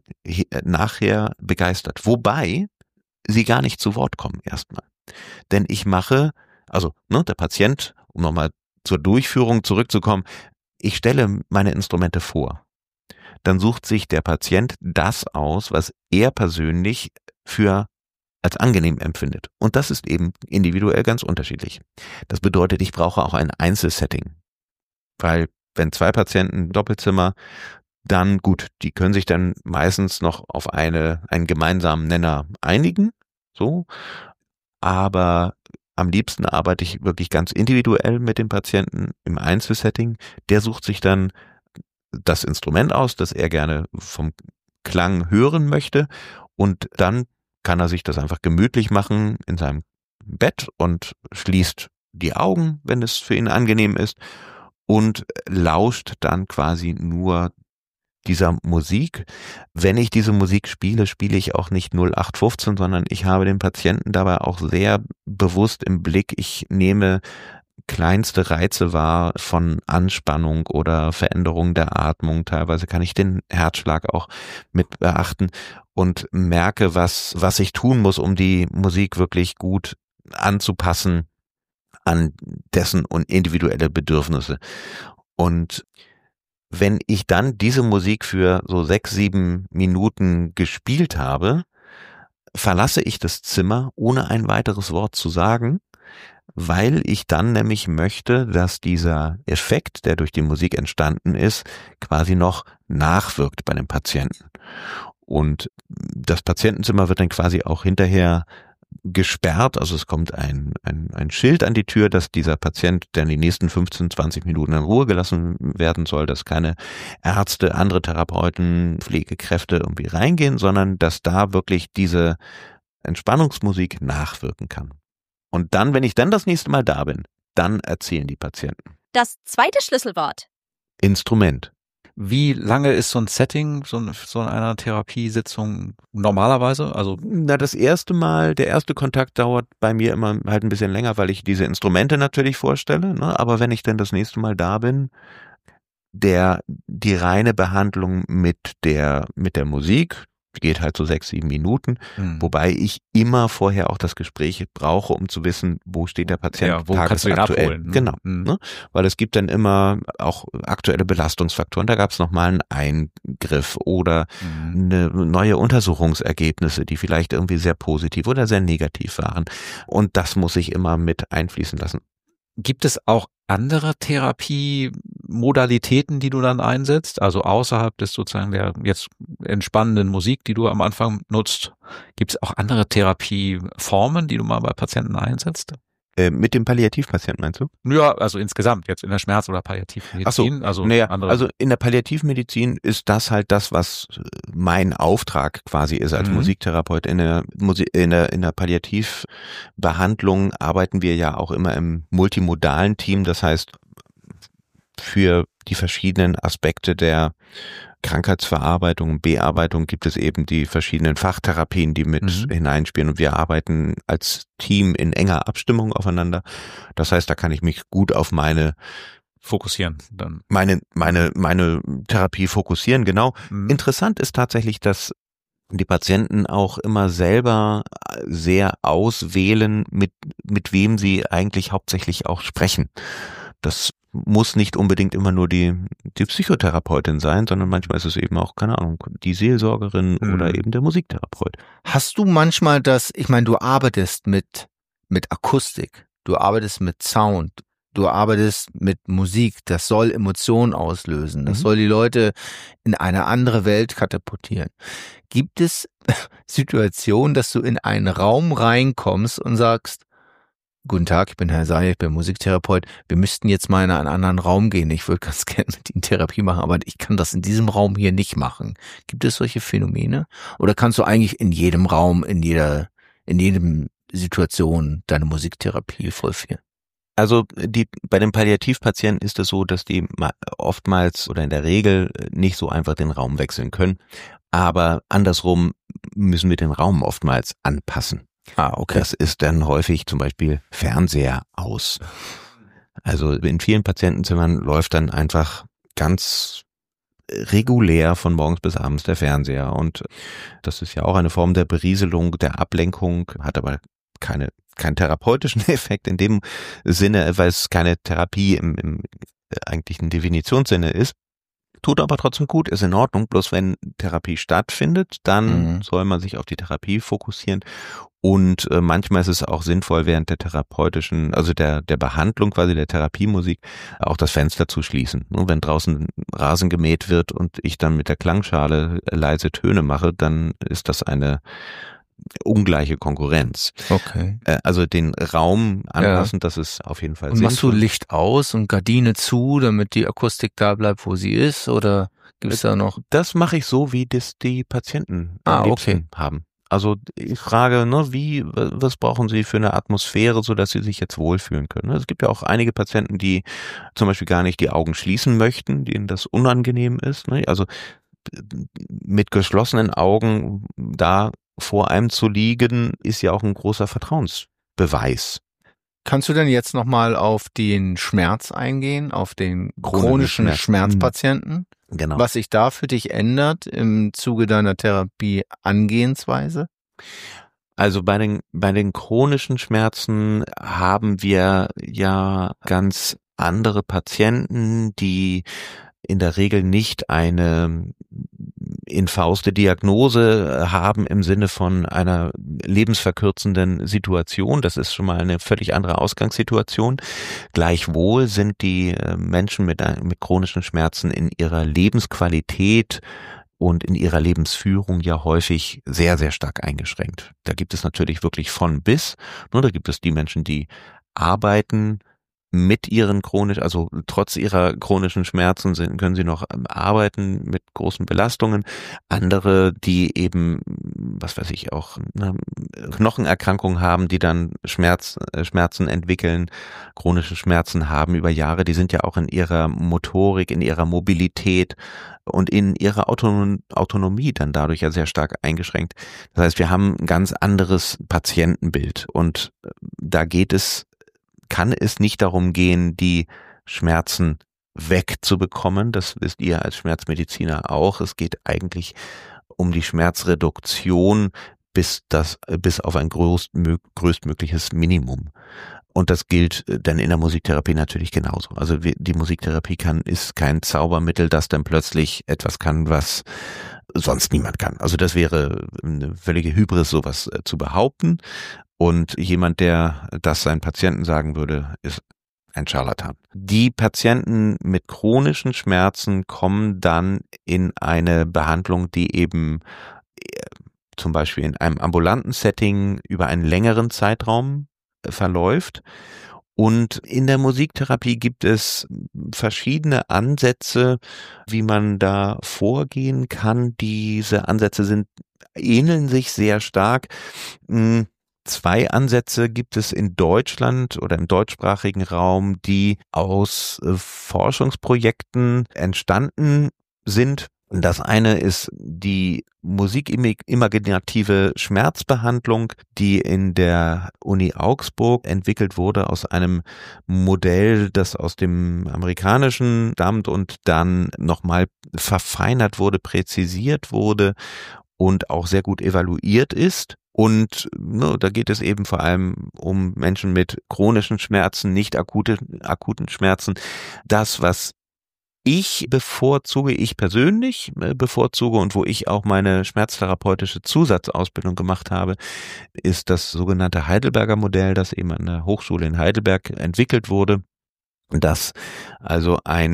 nachher begeistert. Wobei sie gar nicht zu Wort kommen erstmal. Denn ich mache, der Patient, um nochmal zur Durchführung zurückzukommen, ich stelle meine Instrumente vor. Dann sucht sich der Patient das aus, was er persönlich als angenehm empfindet. Und das ist eben individuell ganz unterschiedlich. Das bedeutet, ich brauche auch ein Einzelsetting. Weil wenn 2 Patienten im Doppelzimmer, dann gut, die können sich dann meistens noch auf einen gemeinsamen Nenner einigen, so. Aber am liebsten arbeite ich wirklich ganz individuell mit dem Patienten im Einzelsetting. Der sucht sich dann das Instrument aus, das er gerne vom Klang hören möchte. Und dann kann er sich das einfach gemütlich machen in seinem Bett und schließt die Augen, wenn es für ihn angenehm ist, und lauscht dann quasi nur dieser Musik. Wenn ich diese Musik spiele, spiele ich auch nicht 0815, sondern ich habe den Patienten dabei auch sehr bewusst im Blick. Ich nehme kleinste Reize wahr von Anspannung oder Veränderung der Atmung. Teilweise kann ich den Herzschlag auch mit beachten und merke, was ich tun muss, um die Musik wirklich gut anzupassen an dessen und individuelle Bedürfnisse. Und wenn ich dann diese Musik für so 6, 7 Minuten gespielt habe, verlasse ich das Zimmer, ohne ein weiteres Wort zu sagen, weil ich dann nämlich möchte, dass dieser Effekt, der durch die Musik entstanden ist, quasi noch nachwirkt bei dem Patienten. Und das Patientenzimmer wird dann quasi auch hinterher gesperrt, also es kommt ein Schild an die Tür, dass dieser Patient, der in die nächsten 15, 20 Minuten in Ruhe gelassen werden soll, dass keine Ärzte, andere Therapeuten, Pflegekräfte irgendwie reingehen, sondern dass da wirklich diese Entspannungsmusik nachwirken kann. Und dann, wenn ich dann das nächste Mal da bin, dann erzählen die Patienten. Das zweite Schlüsselwort. Instrument. Wie lange ist so ein Setting, so einer Therapiesitzung normalerweise? Also der erste Kontakt dauert bei mir immer halt ein bisschen länger, weil ich diese Instrumente natürlich vorstelle, ne? Aber wenn ich dann das nächste Mal da bin, die reine Behandlung mit der Musik geht halt so 6, 7 Minuten, wobei ich immer vorher auch das Gespräch brauche, um zu wissen, wo steht der Patient wo kannst du ihn abholen. Ne? Genau, ne? Weil es gibt dann immer auch aktuelle Belastungsfaktoren, da gab es nochmal einen Eingriff oder neue Untersuchungsergebnisse, die vielleicht irgendwie sehr positiv oder sehr negativ waren, und das muss ich immer mit einfließen lassen. Gibt es auch andere Therapiemodalitäten, die du dann einsetzt? Also außerhalb des sozusagen der jetzt entspannenden Musik, die du am Anfang nutzt, gibt es auch andere Therapieformen, die du mal bei Patienten einsetzt? Mit dem Palliativpatienten meinst du? Ja, also insgesamt jetzt in der Schmerz- oder Palliativmedizin. Also in der Palliativmedizin ist das halt das, was mein Auftrag quasi ist als Musiktherapeut. In der Palliativbehandlung arbeiten wir ja auch immer im multimodalen Team. Das heißt, für die verschiedenen Aspekte der Krankheitsverarbeitung und Bearbeitung gibt es eben die verschiedenen Fachtherapien, die mit hineinspielen, und wir arbeiten als Team in enger Abstimmung aufeinander. Das heißt, da kann ich mich gut auf meine Therapie fokussieren, genau. Interessant ist tatsächlich, dass die Patienten auch immer selber sehr auswählen, mit wem sie eigentlich hauptsächlich auch sprechen. Das muss nicht unbedingt immer nur die Psychotherapeutin sein, sondern manchmal ist es eben auch, keine Ahnung, die Seelsorgerin oder eben der Musiktherapeut. Hast du manchmal du arbeitest mit Akustik, du arbeitest mit Sound, du arbeitest mit Musik, das soll Emotionen auslösen, das soll die Leute in eine andere Welt katapultieren. Gibt es Situationen, dass du in einen Raum reinkommst und sagst, Guten Tag, ich bin Herr Seyer, ich bin Musiktherapeut. Wir müssten jetzt mal in einen anderen Raum gehen. Ich würde ganz gerne mit Ihnen Therapie machen, aber ich kann das in diesem Raum hier nicht machen. Gibt es solche Phänomene? Oder kannst du eigentlich in jedem Raum, in jedem Situation deine Musiktherapie vollführen? Also bei den Palliativpatienten ist es so, dass die oftmals oder in der Regel nicht so einfach den Raum wechseln können. Aber andersrum müssen wir den Raum oftmals anpassen. Okay. Das ist dann häufig zum Beispiel Fernseher aus. Also in vielen Patientenzimmern läuft dann einfach ganz regulär von morgens bis abends der Fernseher. Und das ist ja auch eine Form der Berieselung, der Ablenkung, hat aber keinen therapeutischen Effekt in dem Sinne, weil es keine Therapie im eigentlichen Definitionssinne ist. Tut aber trotzdem gut, ist in Ordnung. Bloß wenn Therapie stattfindet, dann soll man sich auf die Therapie fokussieren. Und manchmal ist es auch sinnvoll, während der therapeutischen, also der Behandlung quasi der Therapiemusik, auch das Fenster zu schließen. Und wenn draußen Rasen gemäht wird und ich dann mit der Klangschale leise Töne mache, dann ist das eine ungleiche Konkurrenz. Okay. Also den Raum anpassen, das ist auf jeden Fall sinnvoll. Und machst du Licht aus und Gardine zu, damit die Akustik da bleibt, wo sie ist? Oder gibt's da noch? Das mache ich so, wie das die Patienten haben. Also ich frage, was brauchen sie für eine Atmosphäre, so dass sie sich jetzt wohlfühlen können. Es gibt ja auch einige Patienten, die zum Beispiel gar nicht die Augen schließen möchten, denen das unangenehm ist. Also mit geschlossenen Augen da vor einem zu liegen, ist ja auch ein großer Vertrauensbeweis. Kannst du denn jetzt nochmal auf den Schmerz eingehen, auf den chronischen Schmerzpatienten? Genau. Was sich da für dich ändert im Zuge deiner Therapie-Angehensweise? Also bei den chronischen Schmerzen haben wir ja ganz andere Patienten, die in der Regel nicht eine infauste Diagnose haben im Sinne von einer lebensverkürzenden Situation. Das ist schon mal eine völlig andere Ausgangssituation. Gleichwohl sind die Menschen mit chronischen Schmerzen in ihrer Lebensqualität und in ihrer Lebensführung ja häufig sehr, sehr stark eingeschränkt. Da gibt es natürlich wirklich von bis. Da gibt es die Menschen, die arbeiten mit ihren also trotz ihrer chronischen Schmerzen können sie noch arbeiten mit großen Belastungen. Andere, die eben, was weiß ich, auch Knochenerkrankungen haben, die dann Schmerzen entwickeln, chronische Schmerzen haben über Jahre, die sind ja auch in ihrer Motorik, in ihrer Mobilität und in ihrer Autonomie dann dadurch ja sehr stark eingeschränkt. Das heißt, wir haben ein ganz anderes Patientenbild und da kann es nicht darum gehen, die Schmerzen wegzubekommen. Das wisst ihr als Schmerzmediziner auch. Es geht eigentlich um die Schmerzreduktion bis auf ein größtmögliches Minimum. Und das gilt dann in der Musiktherapie natürlich genauso. Also die Musiktherapie ist kein Zaubermittel, das dann plötzlich etwas kann, was sonst niemand kann. Also das wäre eine völlige Hybris, sowas zu behaupten. Und jemand, der das seinen Patienten sagen würde, ist ein Scharlatan. Die Patienten mit chronischen Schmerzen kommen dann in eine Behandlung, die eben zum Beispiel in einem ambulanten Setting über einen längeren Zeitraum verläuft. Und in der Musiktherapie gibt es verschiedene Ansätze, wie man da vorgehen kann. Diese Ansätze ähneln sich sehr stark. 2 Ansätze gibt es in Deutschland oder im deutschsprachigen Raum, die aus Forschungsprojekten entstanden sind. Das eine ist die musikimaginative Schmerzbehandlung, die in der Uni Augsburg entwickelt wurde aus einem Modell, das aus dem amerikanischen stammt und dann nochmal verfeinert wurde, präzisiert wurde und auch sehr gut evaluiert ist. Und da geht es eben vor allem um Menschen mit chronischen Schmerzen, nicht akuten Schmerzen. Das, was ich persönlich bevorzuge und wo ich auch meine schmerztherapeutische Zusatzausbildung gemacht habe, ist das sogenannte Heidelberger Modell, das eben an der Hochschule in Heidelberg entwickelt wurde. Das also ein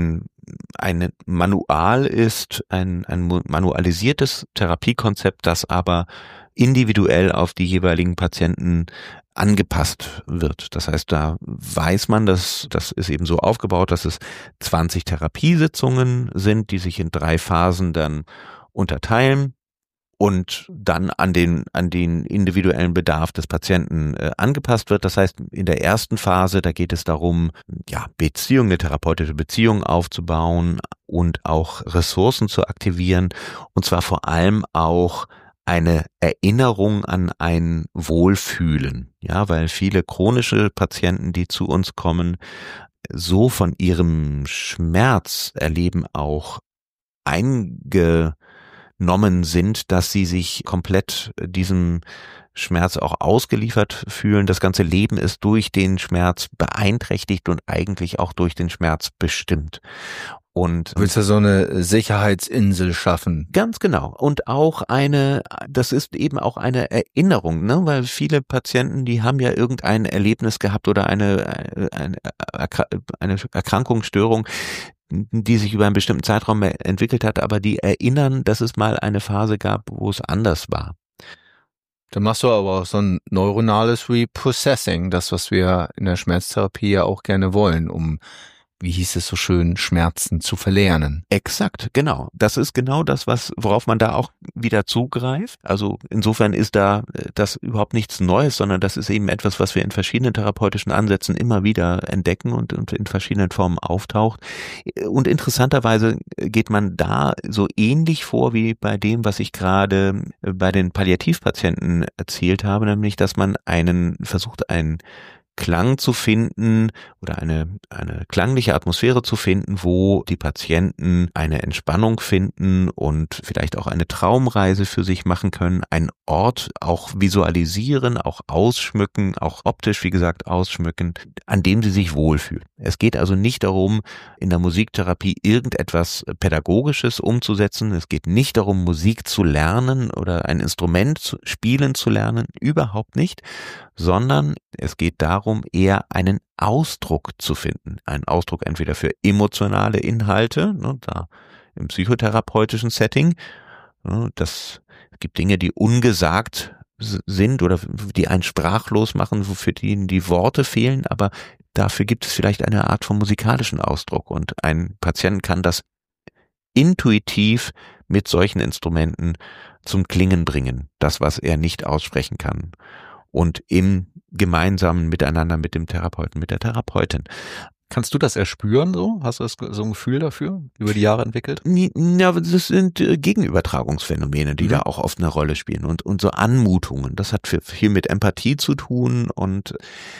ein Manual ist, ein manualisiertes Therapiekonzept, das aber individuell auf die jeweiligen Patienten angepasst wird. Das heißt, da weiß man, das ist eben so aufgebaut, dass es 20 Therapiesitzungen sind, die sich in 3 Phasen dann unterteilen und dann an den individuellen Bedarf des Patienten angepasst wird. Das heißt, in der ersten Phase, da geht es darum, eine therapeutische Beziehung aufzubauen und auch Ressourcen zu aktivieren, und zwar vor allem auch eine Erinnerung an ein Wohlfühlen, weil viele chronische Patienten, die zu uns kommen, so von ihrem Schmerzerleben auch eingenommen sind, dass sie sich komplett diesem Schmerz auch ausgeliefert fühlen. Das ganze Leben ist durch den Schmerz beeinträchtigt und eigentlich auch durch den Schmerz bestimmt. Und du willst ja so eine Sicherheitsinsel schaffen. Ganz genau. Und auch das ist eben auch eine Erinnerung, ne? Weil viele Patienten, die haben ja irgendein Erlebnis gehabt oder eine Erkrankungsstörung, die sich über einen bestimmten Zeitraum entwickelt hat, aber die erinnern, dass es mal eine Phase gab, wo es anders war. Dann machst du aber auch so ein neuronales Reprocessing, das, was wir in der Schmerztherapie ja auch gerne wollen, um, wie hieß es so schön, Schmerzen zu verlernen. Exakt, genau. Das ist genau das, worauf man da auch wieder zugreift. Also insofern ist da das überhaupt nichts Neues, sondern das ist eben etwas, was wir in verschiedenen therapeutischen Ansätzen immer wieder entdecken und in verschiedenen Formen auftaucht. Und interessanterweise geht man da so ähnlich vor wie bei dem, was ich gerade bei den Palliativpatienten erzählt habe, nämlich, dass man versucht, einen Klang zu finden oder eine klangliche Atmosphäre zu finden, wo die Patienten eine Entspannung finden und vielleicht auch eine Traumreise für sich machen können, einen Ort auch visualisieren, auch ausschmücken, auch optisch, wie gesagt, ausschmücken, an dem sie sich wohlfühlen. Es geht also nicht darum, in der Musiktherapie irgendetwas Pädagogisches umzusetzen. Es geht nicht darum, Musik zu lernen oder ein Instrument spielen zu lernen, überhaupt nicht, sondern es geht darum, eher einen Ausdruck zu finden. Einen Ausdruck entweder für emotionale Inhalte, da im psychotherapeutischen Setting. Es gibt Dinge, die ungesagt sind oder die einen sprachlos machen, für die Worte fehlen, aber dafür gibt es vielleicht eine Art von musikalischen Ausdruck und ein Patient kann das intuitiv mit solchen Instrumenten zum Klingen bringen, das, was er nicht aussprechen kann. Und im gemeinsamen Miteinander mit dem Therapeuten, mit der Therapeutin. Kannst du das erspüren so? Hast du so ein Gefühl dafür über die Jahre entwickelt? Ja, das sind Gegenübertragungsphänomene, die da auch oft eine Rolle spielen und so Anmutungen. Das hat viel mit Empathie zu tun und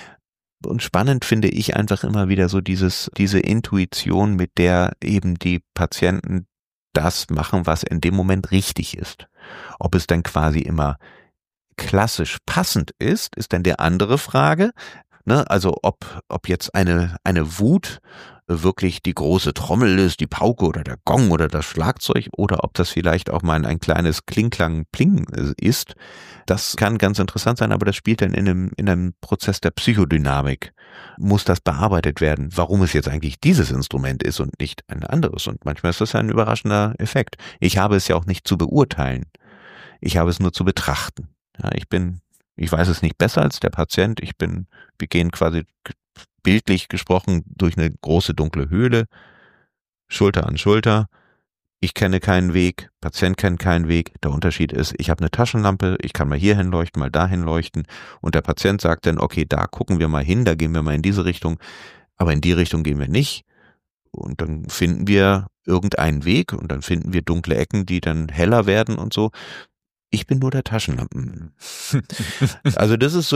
spannend finde ich einfach immer wieder so diese Intuition, mit der eben die Patienten das machen, was in dem Moment richtig ist. Ob es dann quasi immer klassisch passend ist dann der andere Frage. Ne? Also ob jetzt eine Wut wirklich die große Trommel ist, die Pauke oder der Gong oder das Schlagzeug oder ob das vielleicht auch mal ein kleines Kling-Klang-Pling ist. Das kann ganz interessant sein, aber das spielt dann in einem Prozess der Psychodynamik. Muss das bearbeitet werden, warum es jetzt eigentlich dieses Instrument ist und nicht ein anderes. Und manchmal ist das ein überraschender Effekt. Ich habe es ja auch nicht zu beurteilen. Ich habe es nur zu betrachten. Ja, ich weiß es nicht besser als der Patient. Wir gehen quasi bildlich gesprochen durch eine große dunkle Höhle, Schulter an Schulter. Ich kenne keinen Weg, Patient kennt keinen Weg. Der Unterschied ist, ich habe eine Taschenlampe, ich kann mal hier hinleuchten, mal dahin leuchten und der Patient sagt dann, okay, da gucken wir mal hin, da gehen wir mal in diese Richtung, aber in die Richtung gehen wir nicht. Und dann finden wir irgendeinen Weg und dann finden wir dunkle Ecken, die dann heller werden und so. Ich bin nur der Taschenlampen. Also das ist so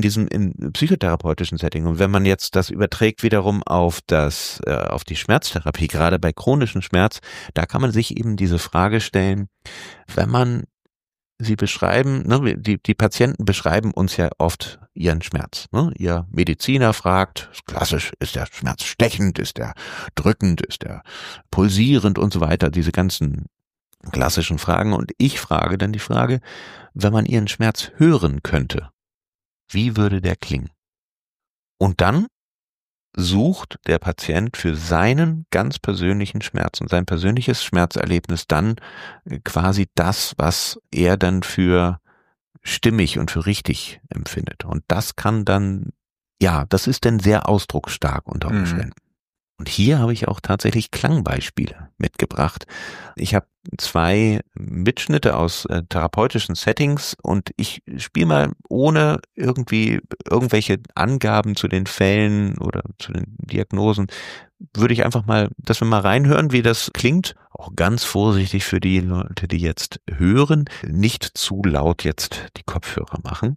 im psychotherapeutischen Setting. Und wenn man jetzt das überträgt wiederum auf die Schmerztherapie, gerade bei chronischem Schmerz, da kann man sich eben diese Frage stellen, wenn man sie beschreiben, ne, die Patienten beschreiben uns ja oft ihren Schmerz. Ne? Ihr Mediziner fragt, klassisch, ist der Schmerz stechend, ist der drückend, ist der pulsierend und so weiter, diese ganzen klassischen Fragen. Und ich frage dann die Frage, wenn man ihren Schmerz hören könnte, wie würde der klingen? Und dann sucht der Patient für seinen ganz persönlichen Schmerz und sein persönliches Schmerzerlebnis dann quasi das, was er dann für stimmig und für richtig empfindet. Und das kann dann, ja, das ist dann sehr ausdrucksstark unter Umständen. Und hier habe ich auch tatsächlich Klangbeispiele mitgebracht. Ich habe 2 Mitschnitte aus therapeutischen Settings und ich spiele mal ohne irgendwelche Angaben zu den Fällen oder zu den Diagnosen, würde ich einfach mal, dass wir mal reinhören, wie das klingt. Auch ganz vorsichtig für die Leute, die jetzt hören, nicht zu laut jetzt die Kopfhörer machen.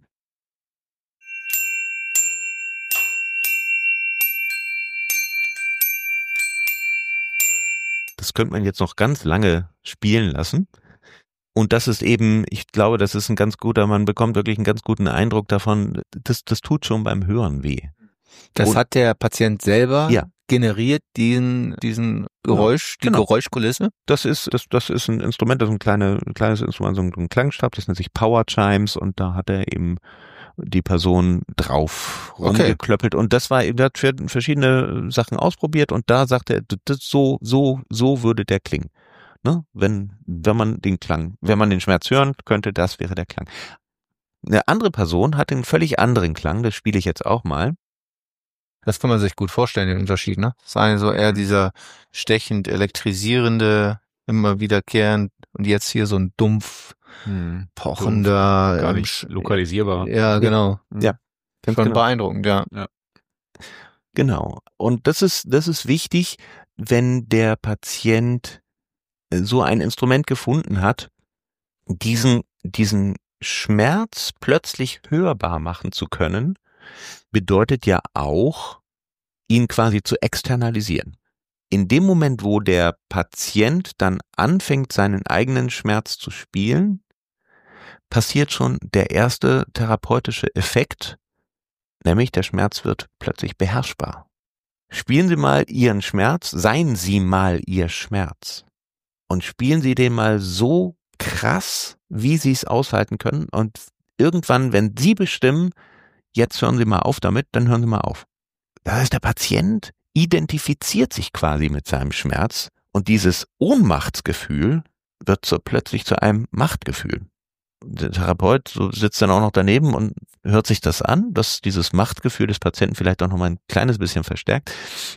Das könnte man jetzt noch ganz lange spielen lassen. Und das ist eben, ich glaube, das ist ein ganz guter, man bekommt wirklich einen ganz guten Eindruck davon, das tut schon beim Hören weh. Das hat der Patient selber generiert, diesen Geräusch, die Geräuschkulisse? Das ist ein Instrument, das ist ein kleines Instrument, so ein Klangstab, das nennt sich Power Chimes und da hat er eben die Person drauf rumgeklöppelt und das war eben, er hat verschiedene Sachen ausprobiert und da sagte er, so würde der klingen. Ne? Wenn man den Schmerz hören könnte, das wäre der Klang. Eine andere Person hat einen völlig anderen Klang, das spiele ich jetzt auch mal. Das kann man sich gut vorstellen, den Unterschied, ne? Das ist eigentlich so eher dieser stechend elektrisierende, immer wiederkehrend und jetzt hier so ein dumpf pochender, gar nicht lokalisierbar. Ja, genau. Ja, schon genau. Beeindruckend, ja. Genau. Und das ist wichtig, wenn der Patient so ein Instrument gefunden hat, diesen Schmerz plötzlich hörbar machen zu können, bedeutet ja auch, ihn quasi zu externalisieren. In dem Moment, wo der Patient dann anfängt, seinen eigenen Schmerz zu spielen, passiert schon der erste therapeutische Effekt, nämlich der Schmerz wird plötzlich beherrschbar. Spielen Sie mal Ihren Schmerz, seien Sie mal Ihr Schmerz und spielen Sie den mal so krass, wie Sie es aushalten können und irgendwann, wenn Sie bestimmen, jetzt hören Sie mal auf damit, dann hören Sie mal auf. Das heißt, der Patient identifiziert sich quasi mit seinem Schmerz und dieses Ohnmachtsgefühl wird plötzlich zu einem Machtgefühl. Der Therapeut sitzt dann auch noch daneben und hört sich das an, dass dieses Machtgefühl des Patienten vielleicht auch noch mal ein kleines bisschen verstärkt.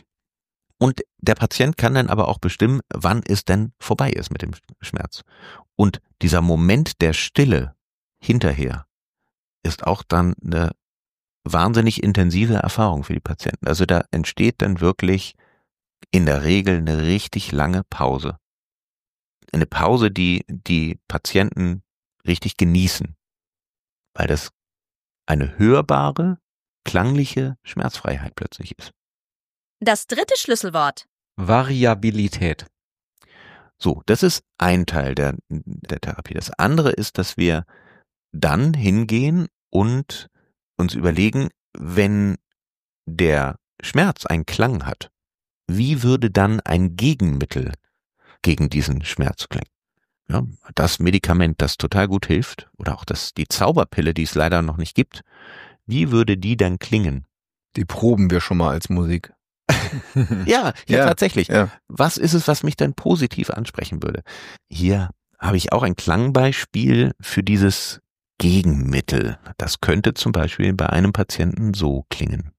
Und der Patient kann dann aber auch bestimmen, wann es denn vorbei ist mit dem Schmerz. Und dieser Moment der Stille hinterher ist auch dann eine wahnsinnig intensive Erfahrung für die Patienten. Also da entsteht dann wirklich in der Regel eine richtig lange Pause. Eine Pause, die Patienten richtig genießen, weil das eine hörbare, klangliche Schmerzfreiheit plötzlich ist. Das 3. Schlüsselwort. Variabilität. So, das ist ein Teil der Therapie. Das andere ist, dass wir dann hingehen und uns überlegen, wenn der Schmerz einen Klang hat, wie würde dann ein Gegenmittel gegen diesen Schmerz klingen? Ja, das Medikament, das total gut hilft, oder auch die Zauberpille, die es leider noch nicht gibt, wie würde die dann klingen? Die proben wir schon mal als Musik. Ja, tatsächlich. Ja. Was ist es, was mich dann positiv ansprechen würde? Hier habe ich auch ein Klangbeispiel für dieses Gegenmittel. Das könnte zum Beispiel bei einem Patienten so klingen.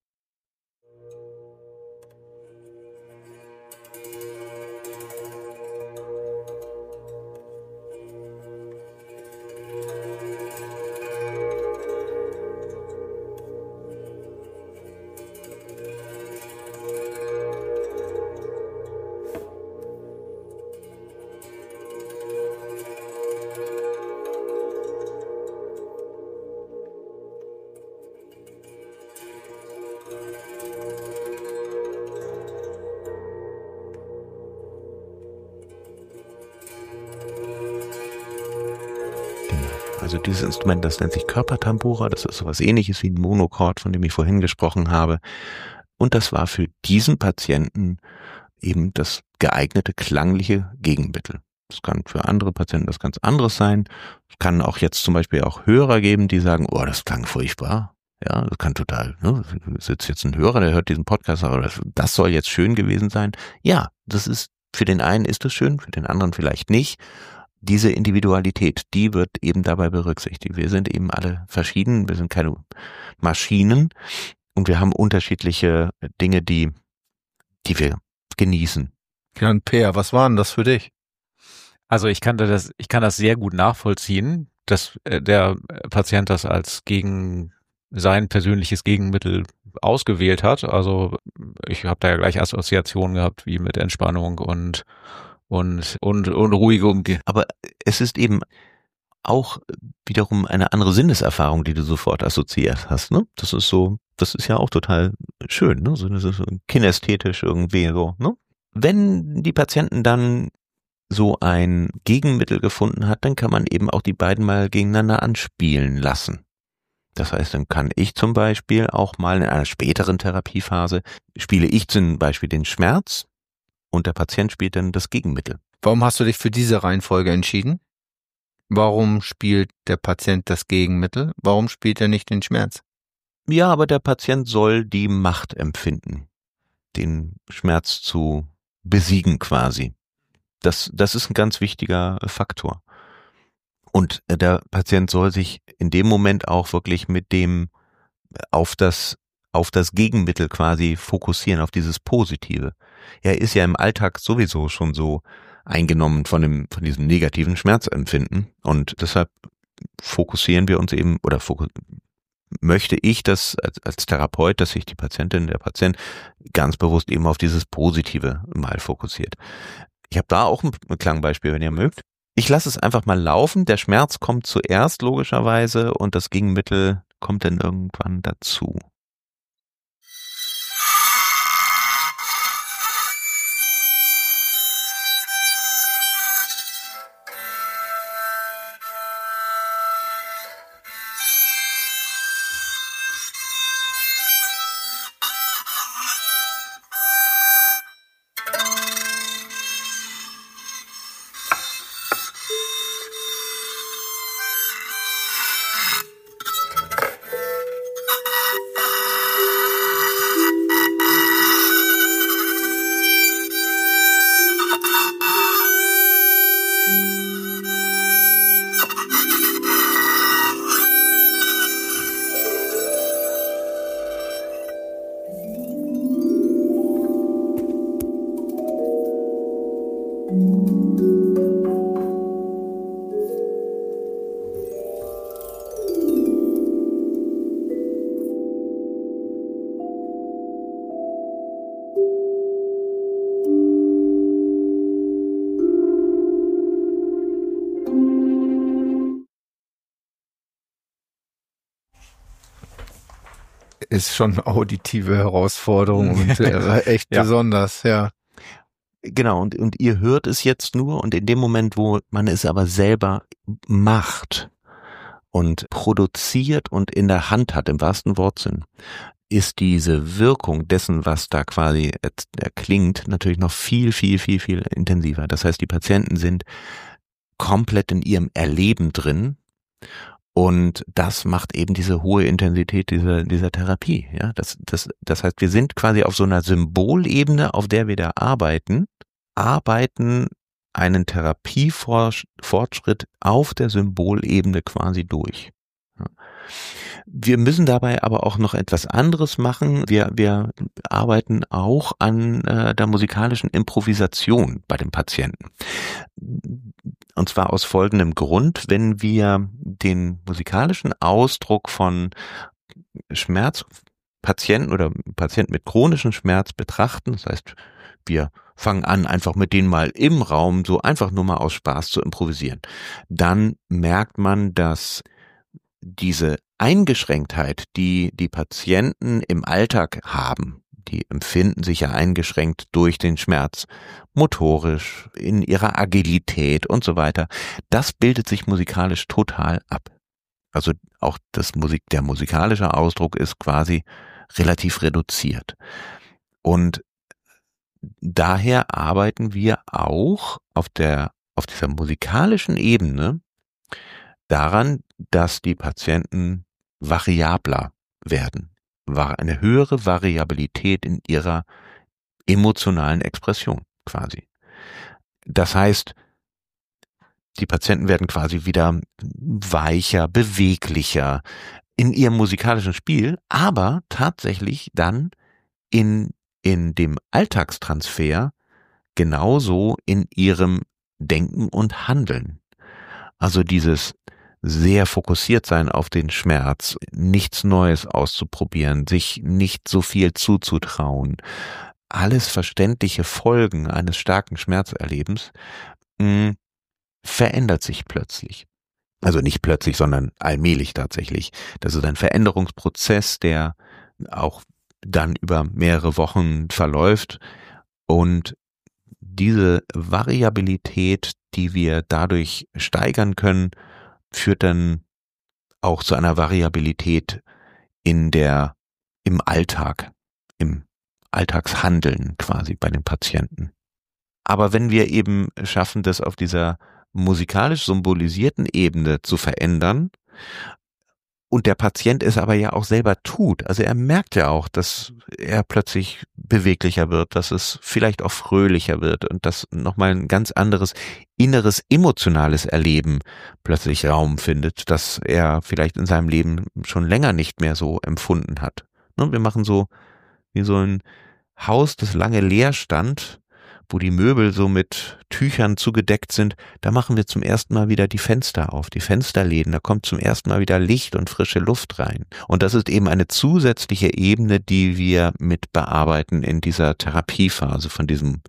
Also dieses Instrument, das nennt sich Körpertambura, das ist sowas ähnliches wie ein Monochord, von dem ich vorhin gesprochen habe. Und das war für diesen Patienten eben das geeignete klangliche Gegenmittel. Das kann für andere Patienten das ganz anderes sein. Es kann auch jetzt zum Beispiel auch Hörer geben, die sagen, oh, das klang furchtbar. Ja, das kann total, ne? Sitzt jetzt ein Hörer, der hört diesen Podcast, aber das soll jetzt schön gewesen sein. Ja, das ist, für den einen ist es schön, für den anderen vielleicht nicht. Diese Individualität, die wird eben dabei berücksichtigt. Wir sind eben alle verschieden, wir sind keine Maschinen und wir haben unterschiedliche Dinge, die wir genießen. Jan Peer, was war denn das für dich? Also ich kann das sehr gut nachvollziehen, dass der Patient das als gegen sein persönliches Gegenmittel ausgewählt hat. Also ich habe da ja gleich Assoziationen gehabt, wie mit Entspannung und ruhige Umgehen. Aber es ist eben auch wiederum eine andere Sinneserfahrung, die du sofort assoziiert hast, ne? Das ist ja auch total schön, ne? Das ist so kinästhetisch irgendwie so, ne? Wenn die Patienten dann so ein Gegenmittel gefunden hat, dann kann man eben auch die beiden mal gegeneinander anspielen lassen. Das heißt, dann kann ich zum Beispiel auch mal in einer späteren Therapiephase, spiele ich zum Beispiel den Schmerz und der Patient spielt dann das Gegenmittel. Warum hast du dich für diese Reihenfolge entschieden? Warum spielt der Patient das Gegenmittel? Warum spielt er nicht den Schmerz? Ja, aber der Patient soll die Macht empfinden, den Schmerz zu besiegen quasi. Das ist ein ganz wichtiger Faktor. Und der Patient soll sich in dem Moment auch wirklich mit dem auf das Gegenmittel quasi fokussieren, auf dieses Positive. Er ist ja im Alltag sowieso schon so eingenommen von diesem negativen Schmerzempfinden und deshalb fokussieren wir uns eben möchte ich das als Therapeut, dass sich die Patientin, der Patient ganz bewusst eben auf dieses Positive mal fokussiert. Ich habe da auch ein Klangbeispiel, wenn ihr mögt. Ich lasse es einfach mal laufen. Der Schmerz kommt zuerst logischerweise und das Gegenmittel kommt dann irgendwann dazu. Ist schon eine auditive Herausforderung und echt Ja. besonders, ja. Genau, und ihr hört es jetzt nur und in dem Moment, wo man es aber selber macht und produziert und in der Hand hat, im wahrsten Wortsinn, ist diese Wirkung dessen, was da quasi erklingt, natürlich noch viel, viel, viel, viel intensiver. Das heißt, die Patienten sind komplett in ihrem Erleben drin. Und das macht eben diese hohe Intensität dieser Therapie. Ja, das heißt, wir sind quasi auf so einer Symbolebene, auf der wir da arbeiten einen Therapiefortschritt auf der Symbolebene quasi durch. Ja. Wir müssen dabei aber auch noch etwas anderes machen. Wir arbeiten auch an der musikalischen Improvisation bei dem Patienten. Und zwar aus folgendem Grund: Wenn wir den musikalischen Ausdruck von Schmerzpatienten oder Patienten mit chronischem Schmerz betrachten, das heißt, wir fangen an, einfach mit denen mal im Raum so einfach nur mal aus Spaß zu improvisieren, dann merkt man, dass diese Eingeschränktheit, die die Patienten im Alltag haben, die empfinden sich ja eingeschränkt durch den Schmerz, motorisch, in ihrer Agilität und so weiter. Das bildet sich musikalisch total ab. Also auch der musikalische Ausdruck ist quasi relativ reduziert. Und daher arbeiten wir auch auf dieser musikalischen Ebene daran, dass die Patienten variabler werden. War eine höhere Variabilität in ihrer emotionalen Expression quasi. Das heißt, die Patienten werden quasi wieder weicher, beweglicher in ihrem musikalischen Spiel, aber tatsächlich dann in dem Alltagstransfer genauso in ihrem Denken und Handeln. Also dieses sehr fokussiert sein auf den Schmerz, nichts Neues auszuprobieren, sich nicht so viel zuzutrauen, alles verständliche Folgen eines starken Schmerzerlebens verändert sich plötzlich. Also nicht plötzlich, sondern allmählich tatsächlich. Das ist ein Veränderungsprozess, der auch dann über mehrere Wochen verläuft, und diese Variabilität, die wir dadurch steigern können, führt dann auch zu einer Variabilität im Alltag, im Alltagshandeln quasi bei den Patienten. Aber wenn wir eben schaffen, das auf dieser musikalisch symbolisierten Ebene zu verändern, und der Patient es aber ja auch selber tut, also er merkt ja auch, dass er plötzlich beweglicher wird, dass es vielleicht auch fröhlicher wird und dass nochmal ein ganz anderes inneres emotionales Erleben plötzlich Raum findet, das er vielleicht in seinem Leben schon länger nicht mehr so empfunden hat. Und wir machen so wie so ein Haus, das lange leer stand, wo die Möbel so mit Tüchern zugedeckt sind, da machen wir zum ersten Mal wieder die Fenster auf, die Fensterläden, da kommt zum ersten Mal wieder Licht und frische Luft rein. Und das ist eben eine zusätzliche Ebene, die wir mit bearbeiten in dieser Therapiephase von diesem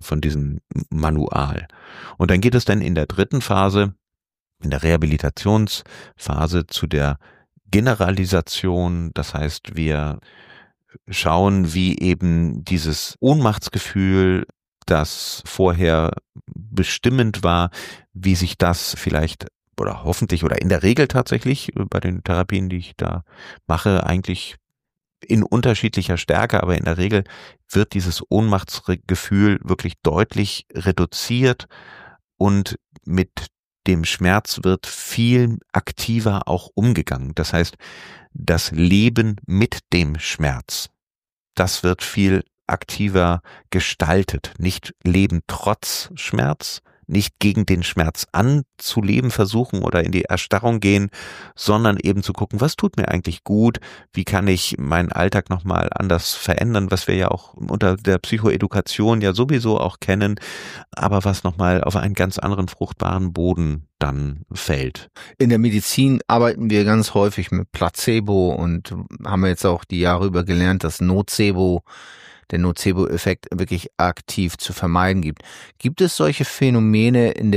Manual. Und dann geht es dann in der dritten Phase, in der Rehabilitationsphase, zu der Generalisation. Das heißt, wir schauen, wie eben dieses Ohnmachtsgefühl, das vorher bestimmend war, wie sich das vielleicht oder hoffentlich oder in der Regel tatsächlich bei den Therapien, die ich da mache, eigentlich in unterschiedlicher Stärke, aber in der Regel wird dieses Ohnmachtsgefühl wirklich deutlich reduziert und mit dem Schmerz wird viel aktiver auch umgegangen. Das heißt, das Leben mit dem Schmerz, das wird viel aktiver gestaltet, nicht Leben trotz Schmerz, nicht gegen den Schmerz anzuleben versuchen oder in die Erstarrung gehen, sondern eben zu gucken, was tut mir eigentlich gut, wie kann ich meinen Alltag nochmal anders verändern, was wir ja auch unter der Psychoedukation ja sowieso auch kennen, aber was nochmal auf einen ganz anderen fruchtbaren Boden dann fällt. In der Medizin arbeiten wir ganz häufig mit Placebo und haben jetzt auch die Jahre über gelernt, dass der Nocebo-Effekt wirklich aktiv zu vermeiden gibt. Gibt es solche Phänomene in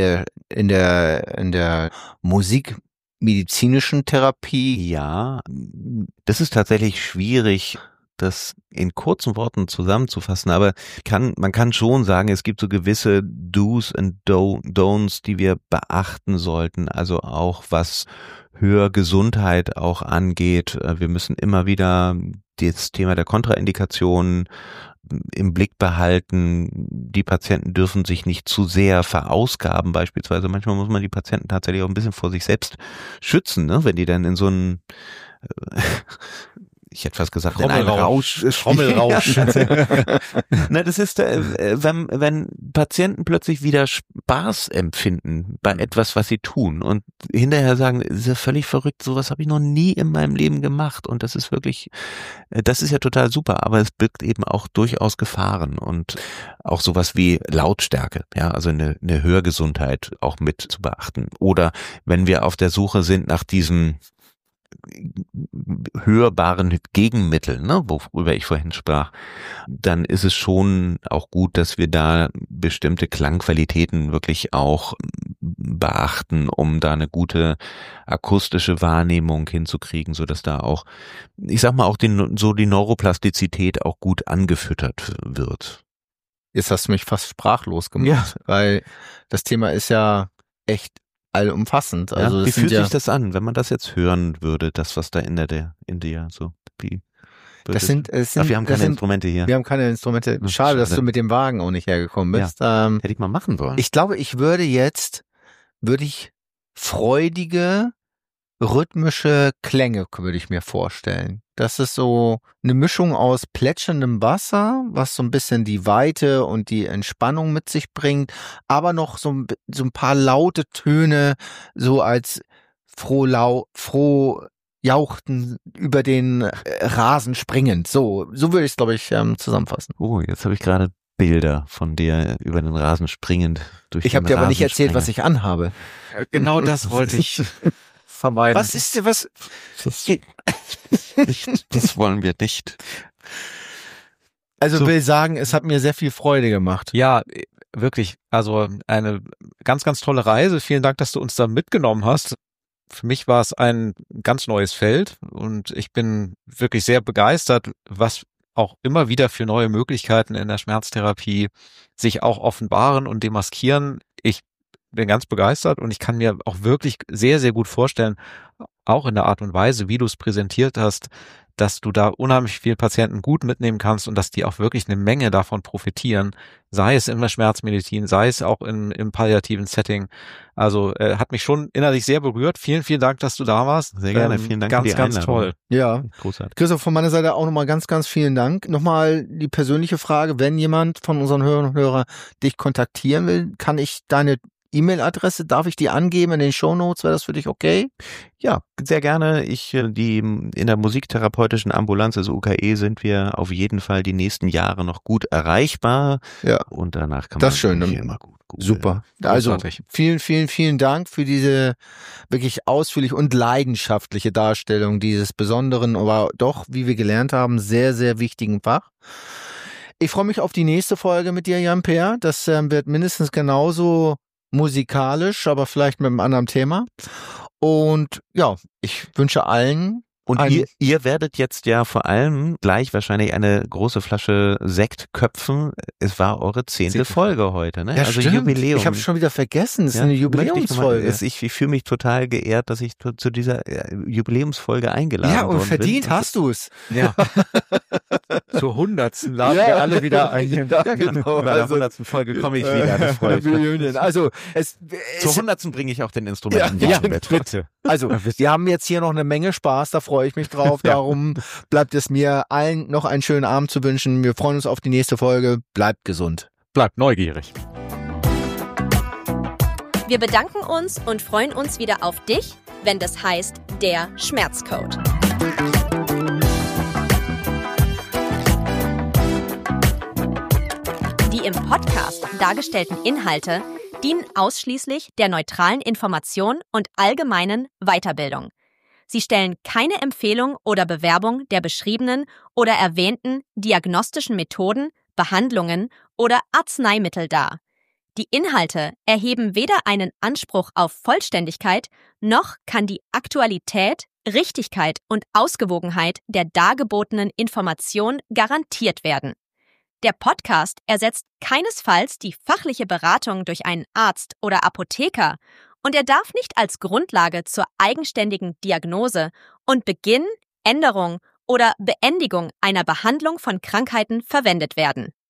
der musikmedizinischen Therapie? Ja, das ist tatsächlich schwierig, das in kurzen Worten zusammenzufassen, aber man kann schon sagen, es gibt so gewisse Do's and Don'ts, die wir beachten sollten, also auch was Hörgesundheit auch angeht. Wir müssen immer wieder das Thema der Kontraindikationen im Blick behalten. Die Patienten dürfen sich nicht zu sehr verausgaben beispielsweise. Manchmal muss man die Patienten tatsächlich auch ein bisschen vor sich selbst schützen, ne? Wenn die dann in so einen ich hätte fast gesagt, Trommelrausch. Na, das ist, wenn Patienten plötzlich wieder Spaß empfinden bei etwas, was sie tun und hinterher sagen, ist ja völlig verrückt, sowas habe ich noch nie in meinem Leben gemacht und das ist ja total super, aber es birgt eben auch durchaus Gefahren und auch sowas wie Lautstärke, ja, also eine Hörgesundheit auch mit zu beachten. Oder wenn wir auf der Suche sind nach diesem hörbaren Gegenmittel, ne, worüber ich vorhin sprach, dann ist es schon auch gut, dass wir da bestimmte Klangqualitäten wirklich auch beachten, um da eine gute akustische Wahrnehmung hinzukriegen, so dass da auch, ich sag mal, auch die Neuroplastizität auch gut angefüttert wird. Jetzt hast du mich fast sprachlos gemacht, weil das Thema ist ja echt allumfassend. Also ja, wie fühlt sich das an, wenn man das jetzt hören würde, das, was da in dir so, wie? Wir haben keine Instrumente hier. Wir haben keine Instrumente. Schade, dass du mit dem Wagen auch nicht hergekommen bist. Ja, hätte ich mal machen wollen. Ich glaube, ich würde freudige rhythmische Klänge, würde ich mir vorstellen. Das ist so eine Mischung aus plätschendem Wasser, was so ein bisschen die Weite und die Entspannung mit sich bringt, aber noch so ein paar laute Töne, so als froh jauchten über den Rasen springend. So würde ich es, glaube ich, zusammenfassen. Oh, jetzt habe ich gerade Bilder von dir über den Rasen springend. Ich habe dir aber nicht erzählt, was ich anhabe. Genau das wollte ich vermeiden. Was ist dir was? Das wollen wir nicht. Also So. will sagen, es hat mir sehr viel Freude gemacht. Ja, wirklich. Also eine ganz, ganz tolle Reise. Vielen Dank, dass du uns da mitgenommen hast. Für mich war es ein ganz neues Feld und ich bin wirklich sehr begeistert, was auch immer wieder für neue Möglichkeiten in der Schmerztherapie sich auch offenbaren und demaskieren. Ich bin ganz begeistert und ich kann mir auch wirklich sehr, sehr gut vorstellen, auch in der Art und Weise, wie du es präsentiert hast, dass du da unheimlich viele Patienten gut mitnehmen kannst und dass die auch wirklich eine Menge davon profitieren, sei es in der Schmerzmedizin, sei es auch im palliativen Setting. Also hat mich schon innerlich sehr berührt. Vielen, vielen Dank, dass du da warst. Sehr gerne, vielen Dank für die ganz Einladung. toll. Ja. Großartig. Christoph, von meiner Seite auch nochmal ganz, ganz vielen Dank. Nochmal die persönliche Frage, wenn jemand von unseren Hörern und Hörern dich kontaktieren will, kann ich deine E-Mail-Adresse, darf ich die angeben in den Shownotes? Wäre das für dich okay? Ja, sehr gerne. In der musiktherapeutischen Ambulanz, also UKE, sind wir auf jeden Fall die nächsten Jahre noch gut erreichbar. Ja. Und danach kann Das man ist schön. immer gut. Super. Also Großartig. vielen, vielen, vielen Dank für diese wirklich ausführliche und leidenschaftliche Darstellung dieses besonderen, aber doch, wie wir gelernt haben, sehr, sehr wichtigen Fach. Ich freue mich auf die nächste Folge mit dir, Jan-Per. Das wird mindestens genauso musikalisch, aber vielleicht mit einem anderen Thema. Und ja, ich wünsche allen. Und ihr werdet jetzt ja vor allem gleich wahrscheinlich eine große Flasche Sekt köpfen. Es war eure 10. Folge heute, ne? Ja, also stimmt. Jubiläum. Ich habe schon wieder vergessen, es ist eine Jubiläumsfolge. Ich fühle mich total geehrt, dass ich zu dieser Jubiläumsfolge eingeladen ja, und worden verdient bin. hast du es. Ja. Zur 100. laden wir alle wieder ein. Ja, genau. Bei der 100. Folge komme ich wieder. Das freut mich. Also, Zur 100. bringe ich auch den Instrumenten mit. bitte. Also, wir haben jetzt hier noch eine Menge Spaß, da freue ich mich drauf. Darum bleibt es mir allen noch einen schönen Abend zu wünschen. Wir freuen uns auf die nächste Folge. Bleibt gesund. Bleibt neugierig. Wir bedanken uns und freuen uns wieder auf dich, wenn das heißt der Schmerzcode. Die im Podcast dargestellten Inhalte dienen ausschließlich der neutralen Information und allgemeinen Weiterbildung. Sie stellen keine Empfehlung oder Bewerbung der beschriebenen oder erwähnten diagnostischen Methoden, Behandlungen oder Arzneimittel dar. Die Inhalte erheben weder einen Anspruch auf Vollständigkeit, noch kann die Aktualität, Richtigkeit und Ausgewogenheit der dargebotenen Information garantiert werden. Der Podcast ersetzt keinesfalls die fachliche Beratung durch einen Arzt oder Apotheker und er darf nicht als Grundlage zur eigenständigen Diagnose und Beginn, Änderung oder Beendigung einer Behandlung von Krankheiten verwendet werden.